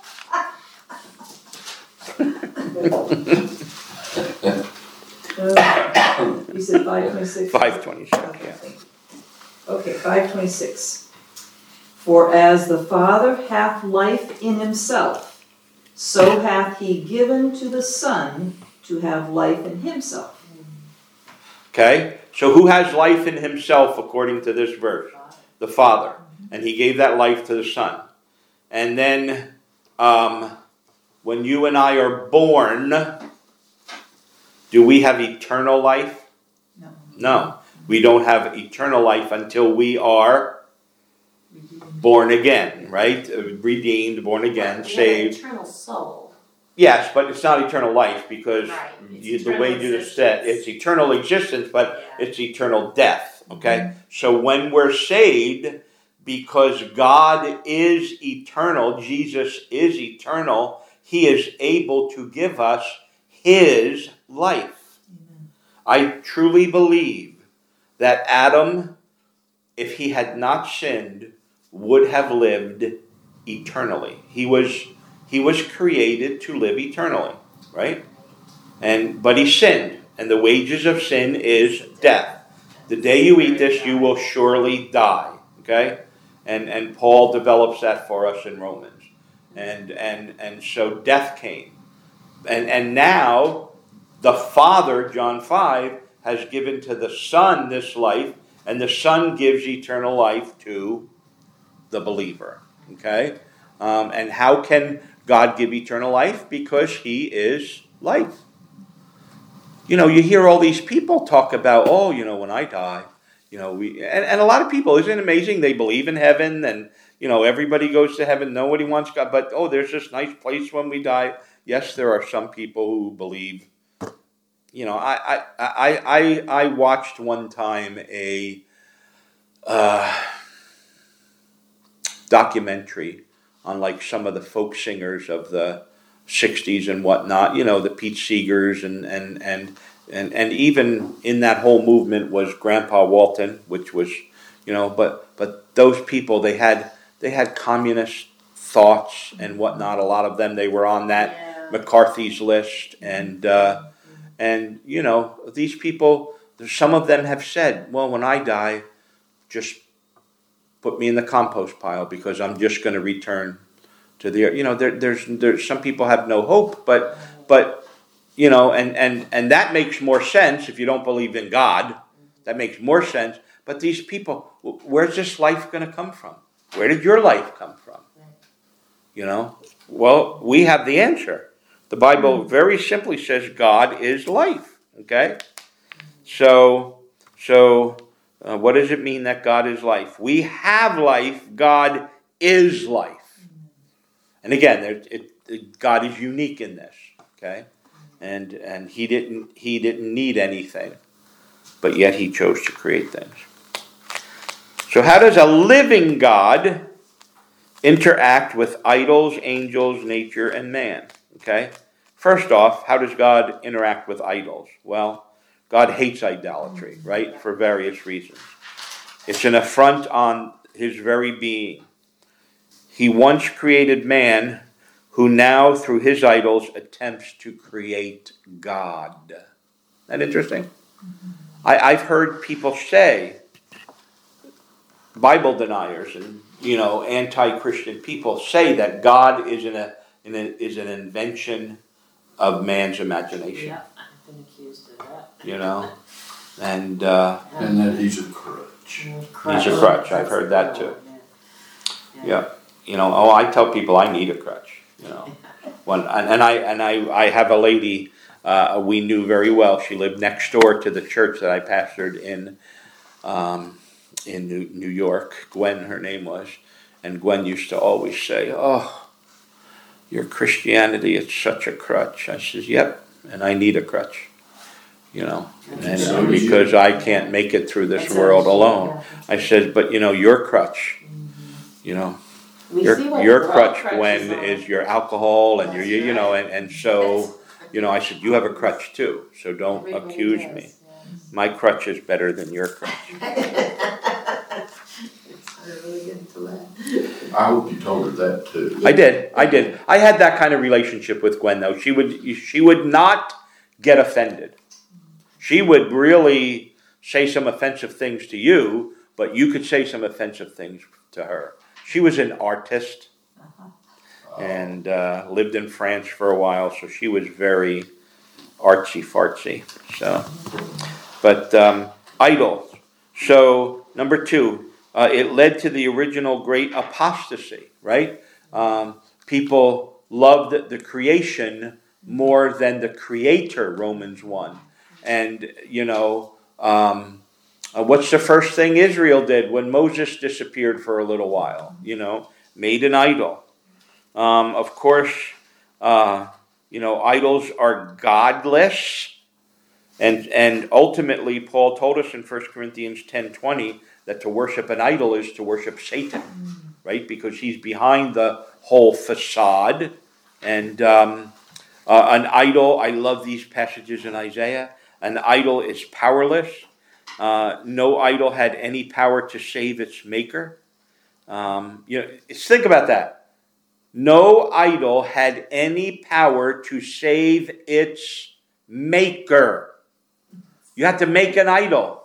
Uh, You said five twenty-six? five twenty-six, yeah. Okay, five twenty-six. For as the Father hath life in himself, so hath he given to the Son to have life in himself. Okay, so who has life in himself according to this verse? The Father. And he gave that life to the Son. And then um, when you and I are born, do we have eternal life? No. No. We don't have eternal life until we are born again, right? Redeemed, born again, We have an saved. eternal soul. Yes, but it's not eternal life because Right. It's you, the eternal way you just said, existence. it's eternal existence, but Yeah. it's eternal death, okay? So when we're saved, because God is eternal, Jesus is eternal, he is able to give us his life. Amen. I truly believe that Adam, if he had not sinned, would have lived eternally. He was he was created to live eternally, right? And but he sinned, and the wages of sin is death. The day you eat this, you will surely die. Okay? And and Paul develops that for us in Romans. And and and so death came. And and now the Father, John five, has given to the Son this life, and the Son gives eternal life to the believer. Okay? Um, and how can God give eternal life? Because he is life. You know, you hear all these people talk about, oh, you know, when I die, you know, we, and, and a lot of people, isn't it amazing? They believe in heaven and, you know, everybody goes to heaven. Nobody wants God, but, oh, there's this nice place when we die. Yes, there are some people who believe, you know, I, I, I, I, I watched one time a uh, documentary on like some of the folk singers of the sixties and whatnot, you know, the Pete Seegers and, and, and, and, and even in that whole movement was Grandpa Walton, which was, you know, but, but those people, they had, they had communist thoughts and whatnot. A lot of them, they were on that Yeah. McCarthy's list. And, uh, and, you know, these people, some of them have said, well, when I die, just put me in the compost pile because I'm just going to return to the, you know, there, there's, there's some people have no hope, but, but, you know, and, and, and that makes more sense if you don't believe in God. That makes more sense. But these people, where's this life going to come from? Where did your life come from? You know, well, we have the answer. The Bible very simply says God is life. Okay, so, so. Uh, what does it mean that God is life? We have life. God is life. And again, it, it, it, God is unique in this. Okay, and and he didn't he didn't need anything, but yet he chose to create things. So how does a living God interact with idols, angels, nature, and man? Okay, first off, how does God interact with idols? Well, God hates idolatry, right? For various reasons. It's an affront on his very being. He once created man who now, through his idols, attempts to create God. Isn't that interesting? Mm-hmm. I, I've heard people say, Bible deniers and, you know, anti-Christian people say that God is, in a, in a, is an invention of man's imagination. Yeah, I've been accused of that. You know, and uh, And that he's a crutch. he's a crutch. I've heard that too. Yeah, you know. Oh, I tell people I need a crutch. You know, when and, and I and I I have a lady uh, we knew very well. She lived next door to the church that I pastored in um, in New, New York. Gwen, her name was. And Gwen used to always say, oh, your Christianity is such a crutch. I says, yep, and I need a crutch. You know, and So because I can't make it through this That's world a- alone. yeah. I said, but you know, your crutch, you know, We your see what your the world crutch, crutches Gwen, on. is your alcohol and your, That's you, you know, and, and so, That's- you know, I said, you have a crutch too, so don't Everybody accuse does, me. yes. My crutch is better than your crutch. It's really good to laugh. I hope you told her that too. I did, I did. I had that kind of relationship with Gwen though. She would, she would not get offended. She would really say some offensive things to you, but you could say some offensive things to her. She was an artist and uh, lived in France for a while, so she was very artsy fartsy. So, but um, idols. So number two, uh, it led to the original great apostasy. Right? Um, people loved the creation more than the Creator. Romans one, and you know. Um, Uh, what's the first thing Israel did when Moses disappeared for a little while? You know, made an idol. Um, of course, uh, you know, idols are godless. And and ultimately, Paul told us in First Corinthians ten twenty that to worship an idol is to worship Satan, right? Because he's behind the whole facade. And um, uh, an idol, I love these passages in Isaiah, an idol is powerless. Uh, no idol had any power to save its maker. Um, you know, think about that. No idol had any power to save its maker. You have to make an idol.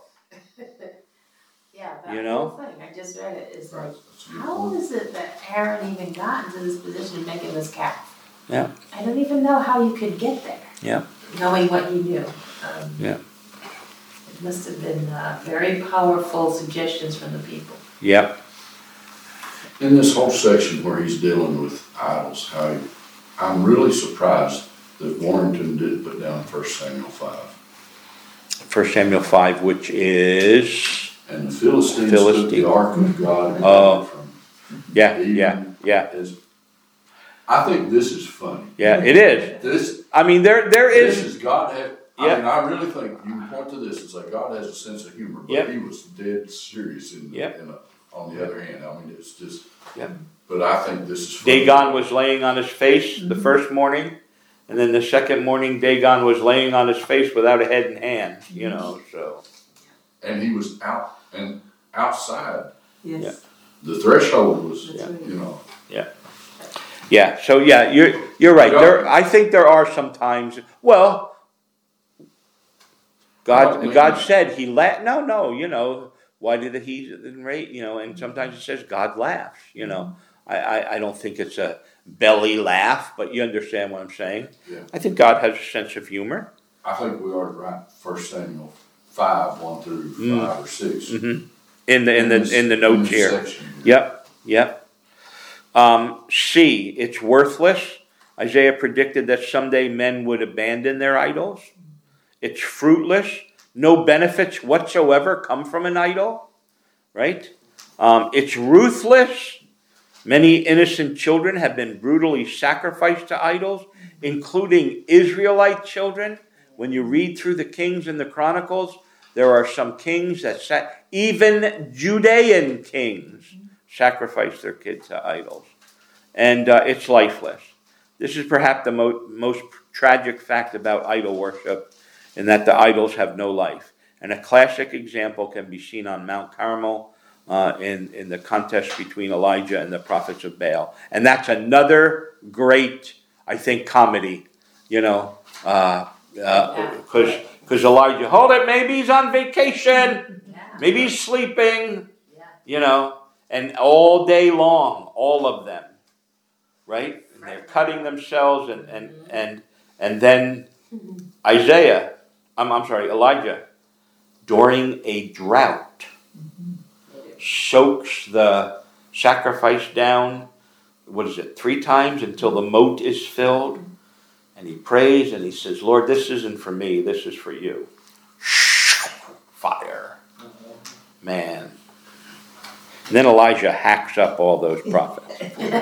Yeah, that You know? whole thing, I just read it, is like, That's a good how point. is it that Aaron even got into this position of making this calf? Yeah. I don't even know how you could get there. Yeah. Knowing what he knew. Um, Yeah. It must have been uh, very powerful suggestions from the people. Yep. In this whole section where he's dealing with idols, how he, I'm really surprised that Warrington didn't put down First Samuel five. First Samuel five, which is And the Philistines Philistine. took the ark of God and Oh. got it from yeah, Eden. yeah, yeah, Is- I think this is funny. yeah. It is. This, I mean, there there this is. is God had, I Yeah. mean, I really think you can point to this and say God has a sense of humor, but Yep. he was dead serious in, Yep. in a, on the other hand. I mean, it's just, Yep. but I think this is funny. Dagon was laying on his face the first morning, and then the second morning, Dagon was laying on his face without a head and hands. You know, so And he was out, and outside, Yes. the threshold was, That's right. you know, yeah. So yeah, you're you're right. There, I think there are some times. Well, God Oh, God maybe. said He let. No, no. You know, why did He rate? You know, and sometimes it says God laughs. You know, I, I I don't think it's a belly laugh, but you understand what I'm saying. Yeah. I think God has a sense of humor. I think we ought to write First Samuel five, one through Mm. five or six. Mm-hmm. In the in the this- in the notes this here. section. Yep, yep. Um, C, it's worthless. Isaiah predicted that someday men would abandon their idols. It's fruitless. No benefits whatsoever come from an idol, right? Um, it's ruthless. Many innocent children have been brutally sacrificed to idols, including Israelite children. When you read through the Kings and the Chronicles, there are some kings that, sa- even Judean kings, sacrifice their kids to idols. And uh, it's lifeless. This is perhaps the mo- most tragic fact about idol worship, in that the idols have no life. And a classic example can be seen on Mount Carmel uh, in, in the contest between Elijah and the prophets of Baal. And that's another great, I think, comedy, you know, because uh, uh, because Elijah, hold it, maybe he's on vacation, Yeah. maybe he's sleeping, Yeah. you know, and all day long, all of them, right? And they're cutting themselves, and and and and then Isaiah, I'm I'm sorry, Elijah, during a drought, soaks the sacrifice down. What is it? Three times until the moat is filled, and he prays and he says, "Lord, this isn't for me. This is for you." Fire, man. And then Elijah hacks up all those prophets.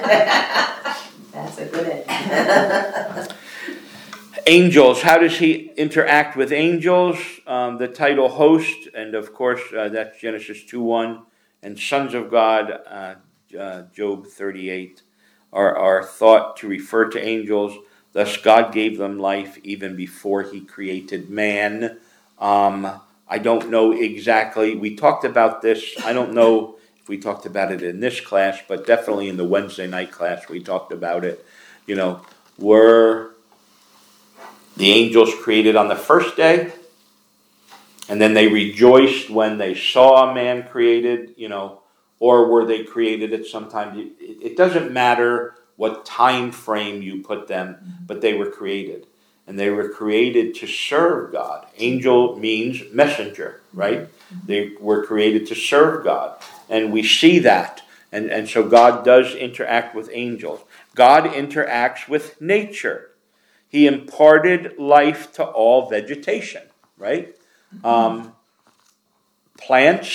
That's a good end. Angels, how does he interact with angels? Um, the title host, and of course uh, that's Genesis two one, and sons of God, uh, uh, Job thirty-eight, are, are thought to refer to angels. Thus God gave them life even before he created man. Um, I don't know exactly, we talked about this, I don't know if we talked about it in this class, but definitely in the Wednesday night class we talked about it. You know, were the angels created on the first day, and then they rejoiced when they saw a man created, you know, or were they created at some time? It, it doesn't matter what time frame you put them, but they were created. And they were created to serve God. Angel means messenger, right? They were created to serve God. And we see that. And, and so God does interact with angels. God interacts with nature. He imparted life to all vegetation, right? Um, plants,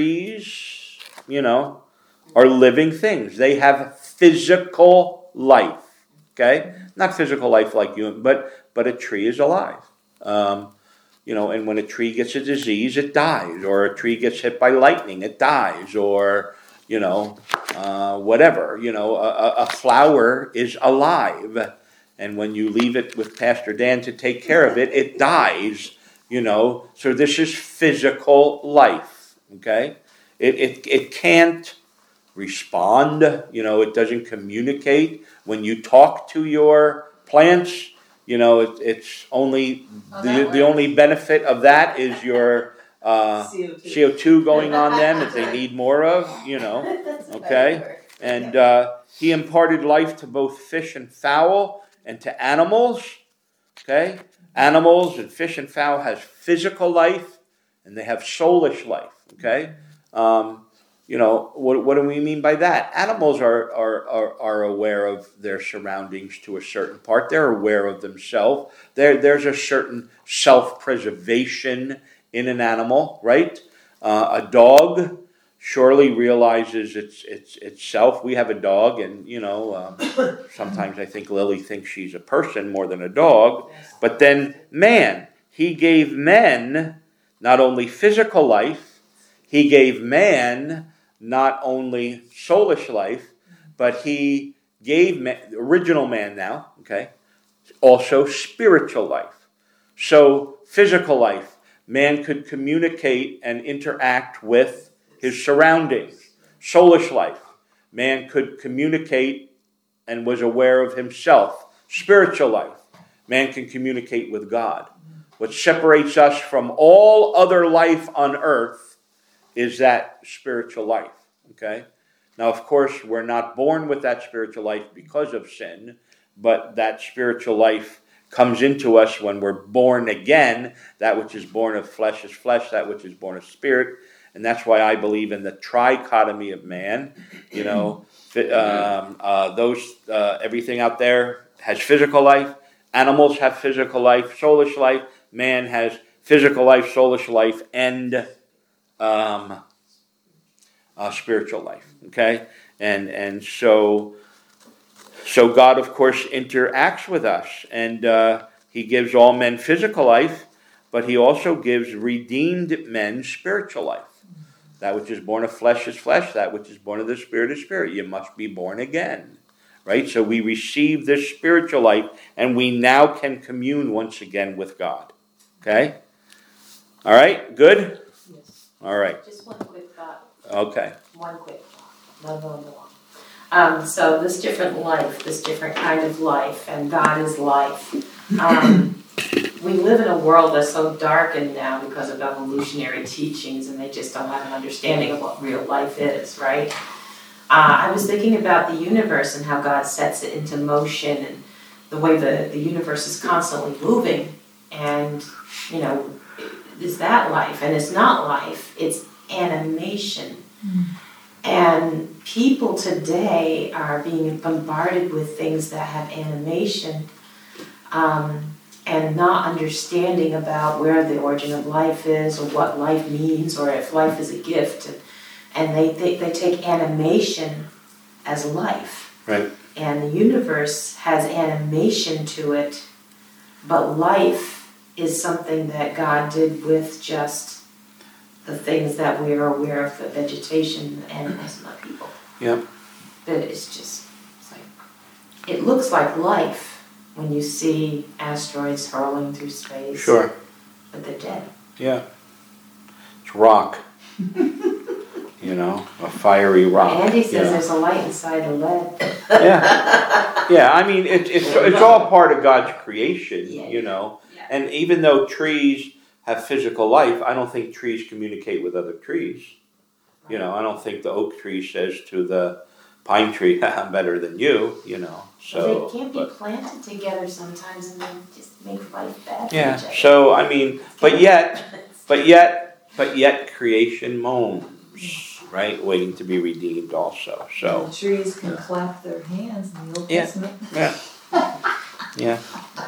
trees, you know, are living things. They have physical life, okay? Not physical life like you, but but a tree is alive. Um, you know, and when a tree gets a disease, it dies. Or a tree gets hit by lightning, it dies. Or, you know, uh, whatever. You know, a, a flower is alive. And when you leave it with Pastor Dan to take care of it, it dies, you know. So this is physical life, okay? It, it, it can't respond, you know, it doesn't communicate. When you talk to your plants, you know, it, it's only, Oh, the, that the works. only benefit of that is your uh, C O two. C O two going on them that they need more of, you know, okay? And uh, he imparted life to both fish and fowl, and to animals, okay? Animals and fish and fowl has physical life, and they have soulish life, okay? Um, you know, what, what do we mean by that? Animals are, are, are, are aware of their surroundings to a certain part. They're aware of themselves. There, there's a certain self-preservation in an animal, right? Uh, a dog surely realizes its its itself. We have a dog, and you know, um, sometimes I think Lily thinks she's a person more than a dog. But then man, he gave men not only physical life, he gave man not only soulish life, but he gave man, the original man now, okay, also spiritual life. So physical life, man could communicate and interact with his surroundings. Soulish life, man could communicate and was aware of himself. Spiritual life, man can communicate with God. What separates us from all other life on earth is that spiritual life, okay? Now, of course, we're not born with that spiritual life because of sin, but that spiritual life comes into us when we're born again. That which is born of flesh is flesh, that which is born of spirit. And that's why I believe in the trichotomy of man. You know, um, uh, those uh, everything out there has physical life. Animals have physical life, soulish life. Man has physical life, soulish life, and um, uh, spiritual life. Okay, and and so so God, of course, interacts with us, and uh, He gives all men physical life, but He also gives redeemed men spiritual life. That which is born of flesh is flesh. That which is born of the spirit is spirit. You must be born again. Right? So we receive this spiritual life, and we now can commune once again with God. Okay? All right? Good? Yes. All right. Just one quick thought. Okay. One quick thought. No, no, no. Um, so this different life, this different kind of life, and God is life. Um, we live in a world that's so darkened now because of evolutionary teachings, and they just don't have an understanding of what real life is, right? Uh, I was thinking about the universe and how God sets it into motion, and the way the, the universe is constantly moving. And, you know, is that life? And it's not life, it's animation. Mm. And people today are being bombarded with things that have animation, um, and not understanding about where the origin of life is, or what life means, or if life is a gift. And, and they, they, they take animation as life. Right. And the universe has animation to it, but life is something that God did with just the things that we are aware of, the vegetation, the animals, and the people. Yep. But it's just, it's like, it looks like life when you see asteroids hurling through space. Sure. But they're dead. Yeah. It's rock. You know, a fiery rock. Andy says you know. there's a light inside the lead. Yeah. Yeah, I mean, it, it's, it's all part of God's creation, Yeah. you know. Yeah. And even though trees have physical life, I don't think trees communicate with other trees. You know, I don't think the oak tree says to the pine tree, I'm better than you, you know. So, they can't be but, planted together sometimes and then just make life bad for yeah. each other. So, I mean, but yet, but yet, but yet creation moans, right? Waiting to be redeemed also. So, The trees can clap their hands in the Old Yeah. Testament. yeah. Yeah.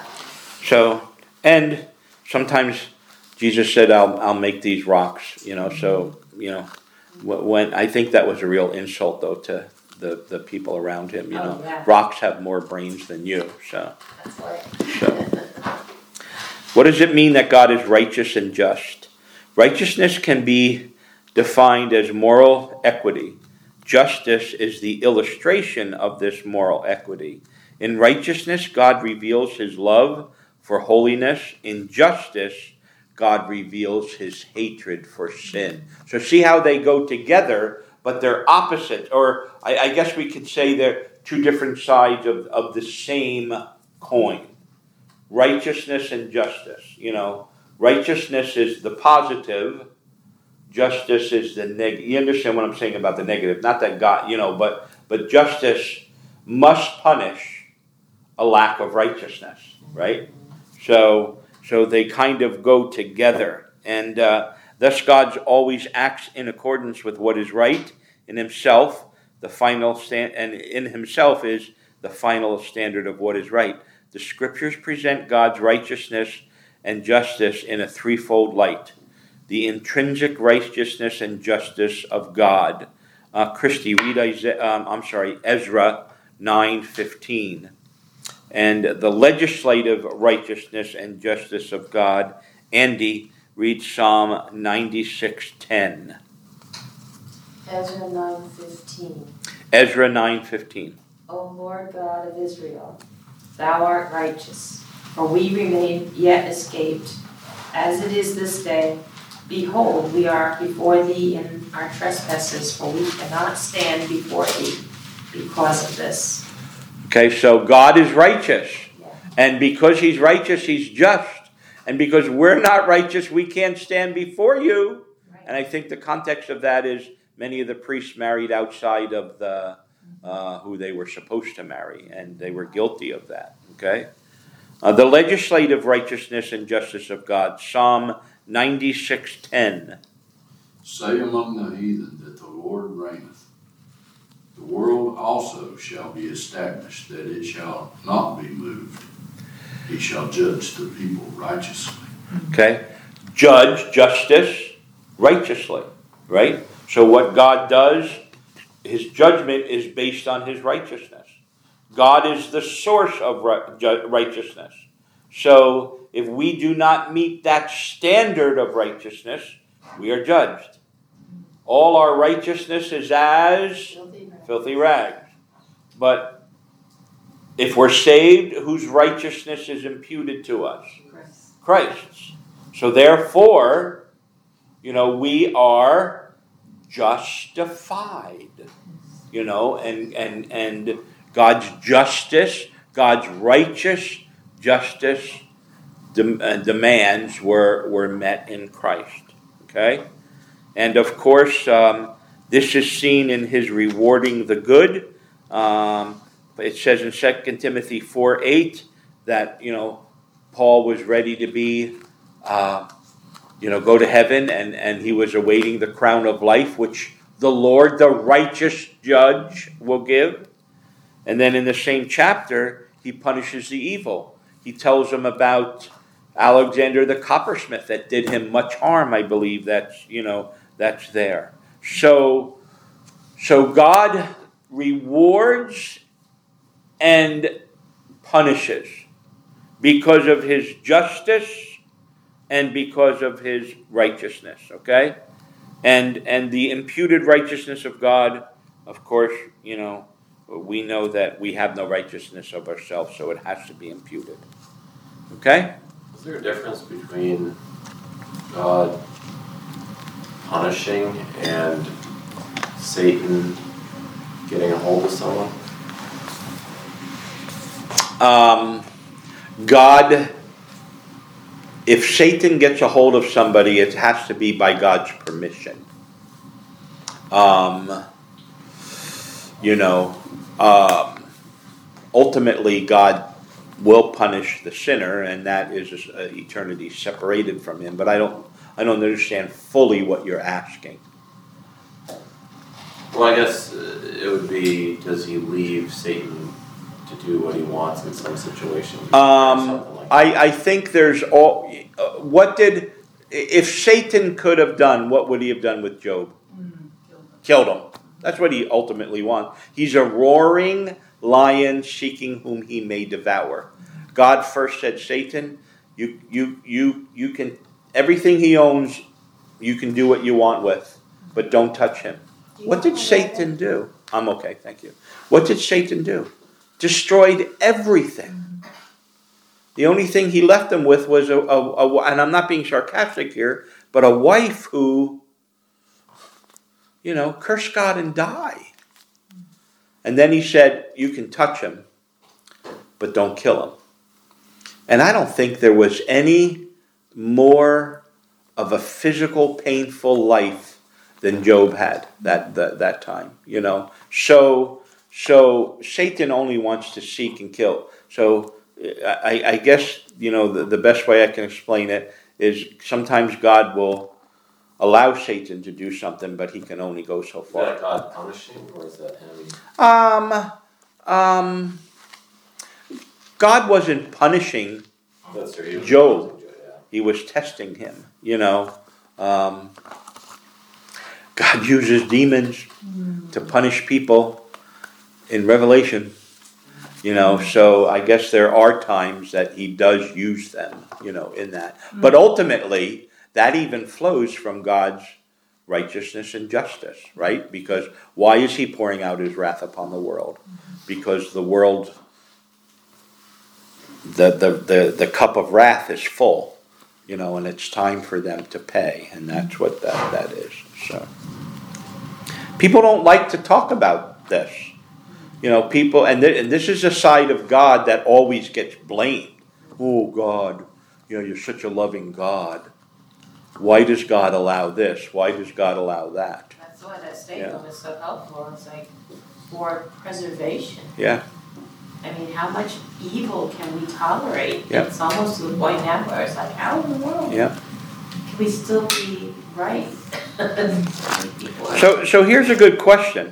So, and sometimes Jesus said, I'll, I'll make these rocks, you know, so, you know, wh- when, I think that was a real insult though to the, the people around him, you Oh, know. yeah. Rocks have more brains than you, so. That's right. So, what does it mean that God is righteous and just? Righteousness can be defined as moral equity. Justice is the illustration of this moral equity. In righteousness, God reveals his love for holiness. In justice, God reveals his hatred for sin. So see how they go together, but they're opposite. Or I, I guess we could say they're two different sides of, of the same coin. Righteousness and justice. You know, righteousness is the positive. Justice is the negative. You understand what I'm saying about the negative? Not that God, you know, but but justice must punish a lack of righteousness, right? So so they kind of go together, and uh, thus God always acts in accordance with what is right in himself. The final stand, and in himself is the final standard of what is right. The scriptures present God's righteousness and justice in a threefold light. The intrinsic righteousness and justice of God. Uh, Christy, read Isaiah, um, I'm sorry, Ezra nine fifteen. And the legislative righteousness and justice of God. Andy, read Psalm ninety-six ten. Ezra nine fifteen. Ezra nine fifteen. O Lord God of Israel, thou art righteous, for we remain yet escaped, as it is this day. Behold, we are before thee in our trespasses, for we cannot stand before thee because of this. Okay, so God is righteous. Yeah. And because he's righteous, he's just. And because we're not righteous, we can't stand before you. Right. And I think the context of that is many of the priests married outside of the uh, who they were supposed to marry, and they were guilty of that. Okay, uh, the legislative righteousness and justice of God. Psalm ninety-six ten. Say among the heathen that the Lord reigneth. The world also shall be established, that it shall not be moved. He shall judge the people righteously. Okay, judge justice righteously. Right. So what God does, his judgment is based on his righteousness. God is the source of righteousness. So if we do not meet that standard of righteousness, we are judged. All our righteousness is as Filthy rags. filthy rags. But if we're saved, whose righteousness is imputed to us? Christ. Christ's. So therefore, you know, we are justified. You know, and and and God's justice, God's righteous justice dem- uh, demands were were met in Christ. Okay, and of course, um, this is seen in his rewarding the good. Um, it says in Second Timothy four eight that, you know, Paul was ready to be, uh, you know, go to heaven, and, and he was awaiting the crown of life, which the Lord, the righteous judge, will give. And then in the same chapter, he punishes the evil. He tells them about Alexander the coppersmith that did him much harm, I believe. That's, you know, that's there. So So God rewards and punishes because of his justice and because of his righteousness, okay? And and the imputed righteousness of God, of course, you know, we know that we have no righteousness of ourselves, so it has to be imputed. Okay? Is there a difference between God punishing and Satan getting a hold of someone? Um, God, if Satan gets a hold of somebody, it has to be by God's permission. Um, you know, um, ultimately God will punish the sinner, and that is uh, eternity separated from him. But I don't, I don't understand fully what you're asking. Well, I guess uh, it would be, does he leave Satan to do what he wants in some situation? Um, like I, I think there's all. Uh, what did if Satan could have done? What would he have done with Job? Mm, Killed him. That's what he ultimately wants. He's a roaring lion seeking whom he may devour. God first said, Satan, you you you you can everything he owns, you can do what you want with, but don't touch him. What did Satan do? I'm okay, thank you. What did Satan do? Destroyed everything. The only thing he left them with was a, a, a and I'm not being sarcastic here, but a wife who, you know, curse God and die. And then he said, you can touch him, but don't kill him. And I don't think there was any more of a physical, painful life than Job had that that, that time, you know. So so Satan only wants to seek and kill. So I, I guess, you know, the, the best way I can explain it is sometimes God will allow Satan to do something, but he can only go so far. Is that God punishing, or is that him? Um, um, God wasn't punishing That's true. He was Job. punishing Job, yeah. He was testing him, you know. Um, God uses demons to punish people in Revelation, you know, so I guess there are times that he does use them, you know, in that. But ultimately, that even flows from God's righteousness and justice, right? Because why is he pouring out his wrath upon the world? Because the world, the, the, the, the cup of wrath is full, you know, and it's time for them to pay. And that's what that, that is. So people don't like to talk about this. You know, people, and, th- and this is a side of God that always gets blamed. Oh, God, you know, you're such a loving God. Why does God allow this? Why does God allow that? That's why that statement Yeah. is so helpful. It's like for preservation. Yeah. I mean, how much evil can we tolerate? Yeah. It's almost to the point now where it's like, how in the world Yeah. can we still be right? People are- So, so here's a good question.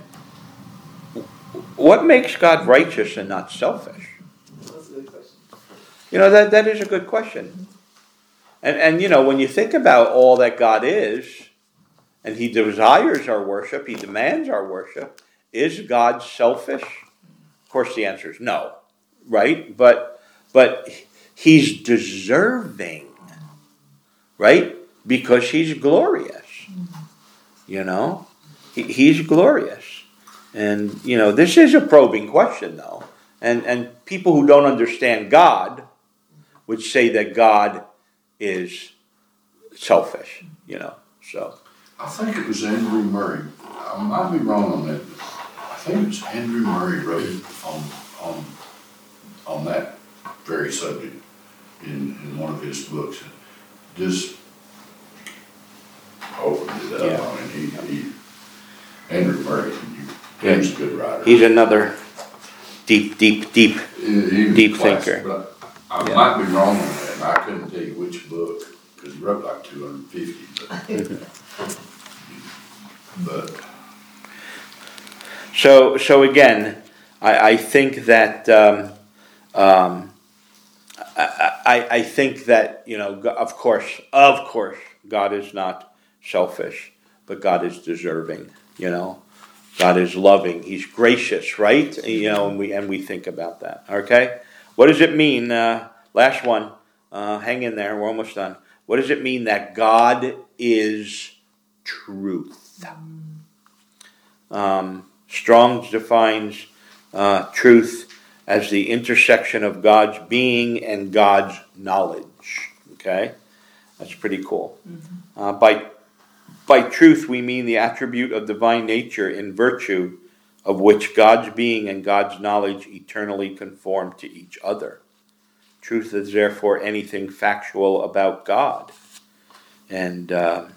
What makes God righteous and not selfish? That's a good question. You know, that, that is a good question. And, and, you know, when you think about all that God is, and he desires our worship, he demands our worship, is God selfish? Of course the answer is no, right? But, but he's deserving, right? Because he's glorious, you know? He, he's glorious. And, you know, this is a probing question, though. And, and people who don't understand God would say that God is selfish, you know, so. I think it was Andrew Murray. I might be wrong on that, but I think it was Andrew Murray wrote on on on that very subject in, in one of his books. Just opened it up. Yeah. I mean, he, he Andrew Murray, you, he's a good writer. He's another deep, deep, deep, He- he was deep classic, thinker. but I Yeah. might be wrong on that, and I couldn't tell you which book, because he wrote like two hundred fifty, but. but So, so again, I, I think that, um, um, I, I, I think that, you know, go- of course, of course, God is not selfish, but God is deserving, you know. God is loving. He's gracious, right? You know, and we and we think about that. Okay, what does it mean? Uh, last one. Uh, hang in there. We're almost done. What does it mean that God is truth? Um, Strong's defines uh, truth as the intersection of God's being and God's knowledge. Okay, that's pretty cool. Mm-hmm. Uh, by by truth, we mean the attribute of divine nature in virtue of which God's being and God's knowledge eternally conform to each other. Truth is therefore anything factual about God. And, uh,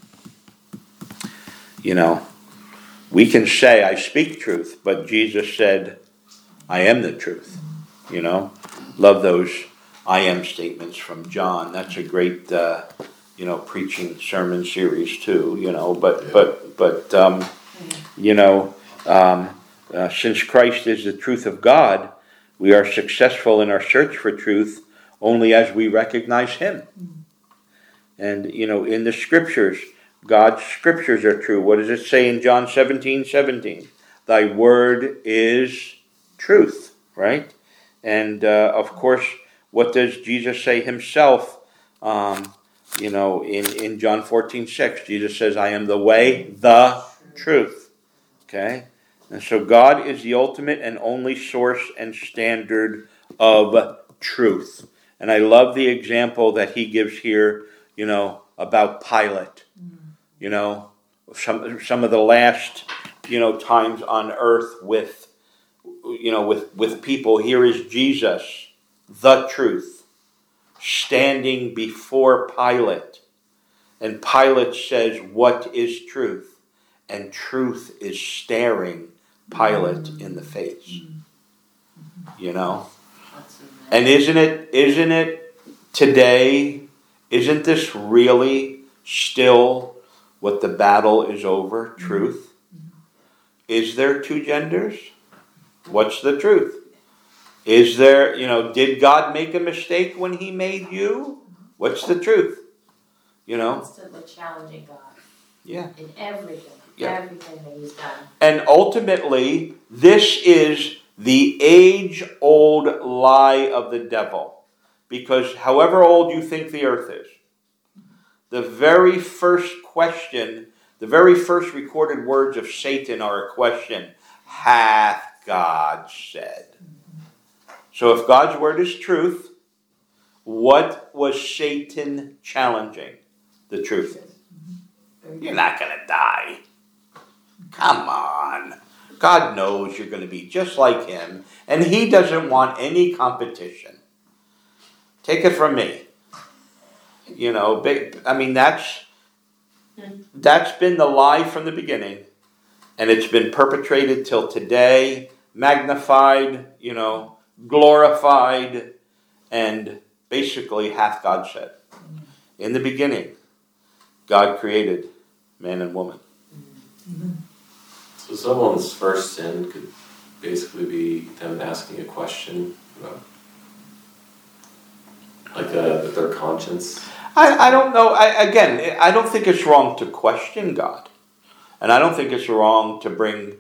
you know, we can say, I speak truth, but Jesus said, I am the truth. You know, love those I am statements from John. That's a great, uh, you know, preaching sermon series too, you know, but, but, but, um, you know, um, uh, since Christ is the truth of God, we are successful in our search for truth only as we recognize Him. And, you know, in the scriptures, God's scriptures are true. What does it say in John seventeen seventeen? Thy word is truth, right? And, uh, of course, what does Jesus say Himself? Um, you know, in, in John fourteen six, Jesus says, I am the way, the truth. Okay? And so God is the ultimate and only source and standard of truth. And I love the example that he gives here, you know, about Pilate. You know, some some of the last, you know, times on earth with, you know, with, with people. Here is Jesus, the truth, standing before Pilate. And Pilate says, what is truth? And truth is staring Pilate in the face. You know? And isn't it, isn't it today, isn't this really still what the battle is over? Truth? Is there two genders? What's the truth? Is there, you know, did God make a mistake when He made you? What's the truth? You know? Constantly challenging God. Yeah. In everything. Yeah. Everything that He's done. And ultimately, this is the age-old lie of the devil. Because however old you think the earth is, the very first question, the very first recorded words of Satan are a question, hath God said? So if God's word is truth, what was Satan challenging? The truth. You're not going to die. Come on. God knows you're going to be just like Him, and He doesn't want any competition. Take it from me. You know, I mean, that's that's been the lie from the beginning, and it's been perpetrated till today, magnified, you know, glorified, and basically hath God said. In the beginning, God created man and woman. So someone's first sin could basically be them asking a question about, like a, their conscience. I, I don't know. I, again, I don't think it's wrong to question God. And I don't think it's wrong to bring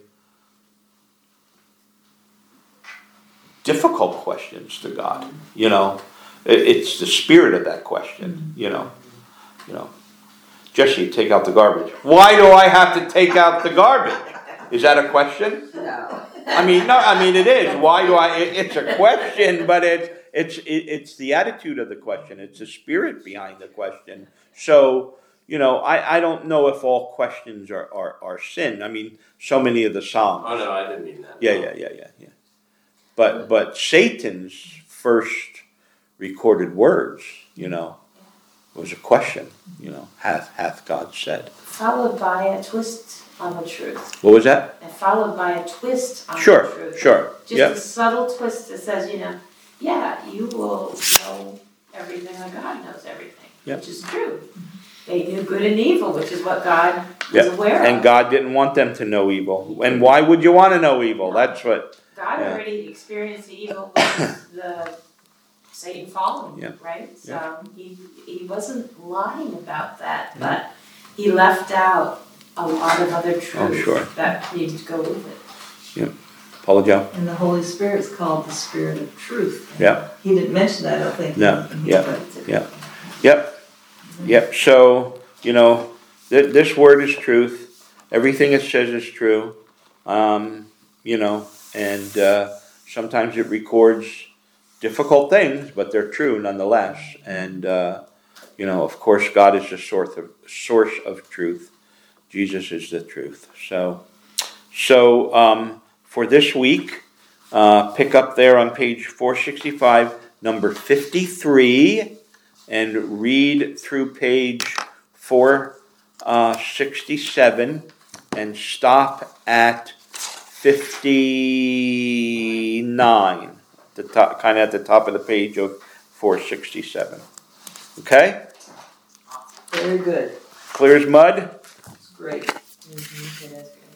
difficult questions to God. You know, it, it's the spirit of that question, you know. You know, Jesse, take out the garbage. Why do I have to take out the garbage? Is that a question? No. I mean, no. I mean, it is. Why do I? It, it's a question, but it's it's it, it's the attitude of the question. It's the spirit behind the question. So, you know, I, I don't know if all questions are, are, are sin. I mean, so many of the Psalms. Oh no, I didn't mean that. Yeah, yeah, yeah, yeah, yeah. But but Satan's first recorded words, you know, was a question. You know, hath hath God said? Followed by a twist on the truth. What was that? And followed by a twist on Sure, the truth. sure. Just Yep. a subtle twist that says, you know, yeah, you will know everything like God knows everything, Yep. which is true. They knew good and evil, which is what God was Yeah. aware And of. God didn't want them to know evil. And why would you want to know evil? That's what. God Yeah. already experienced the evil with the Satan falling, Yeah. right? So Yeah. he he wasn't lying about that, but he left out a lot of other truths sure. that need to go with it. Paula Joe? And the Holy Spirit's called the Spirit of Truth. Yeah. He didn't mention that, I don't think. No, in his yeah, writing. yeah. Yep, yep, so, you know, th- this word is truth, everything it says is true, um, you know, and, uh, sometimes it records difficult things, but they're true nonetheless, and, uh, you know, of course, God is the source of, source of truth, Jesus is the truth, so, so, um, for this week, uh, pick up there on page four sixty-five, number fifty-three, and read through page four sixty-seven, and stop at fifty-nine, the top, kind of at the top of the page of four sixty-seven. Okay? Very good. Clear as mud? Great. Mhm, it is good.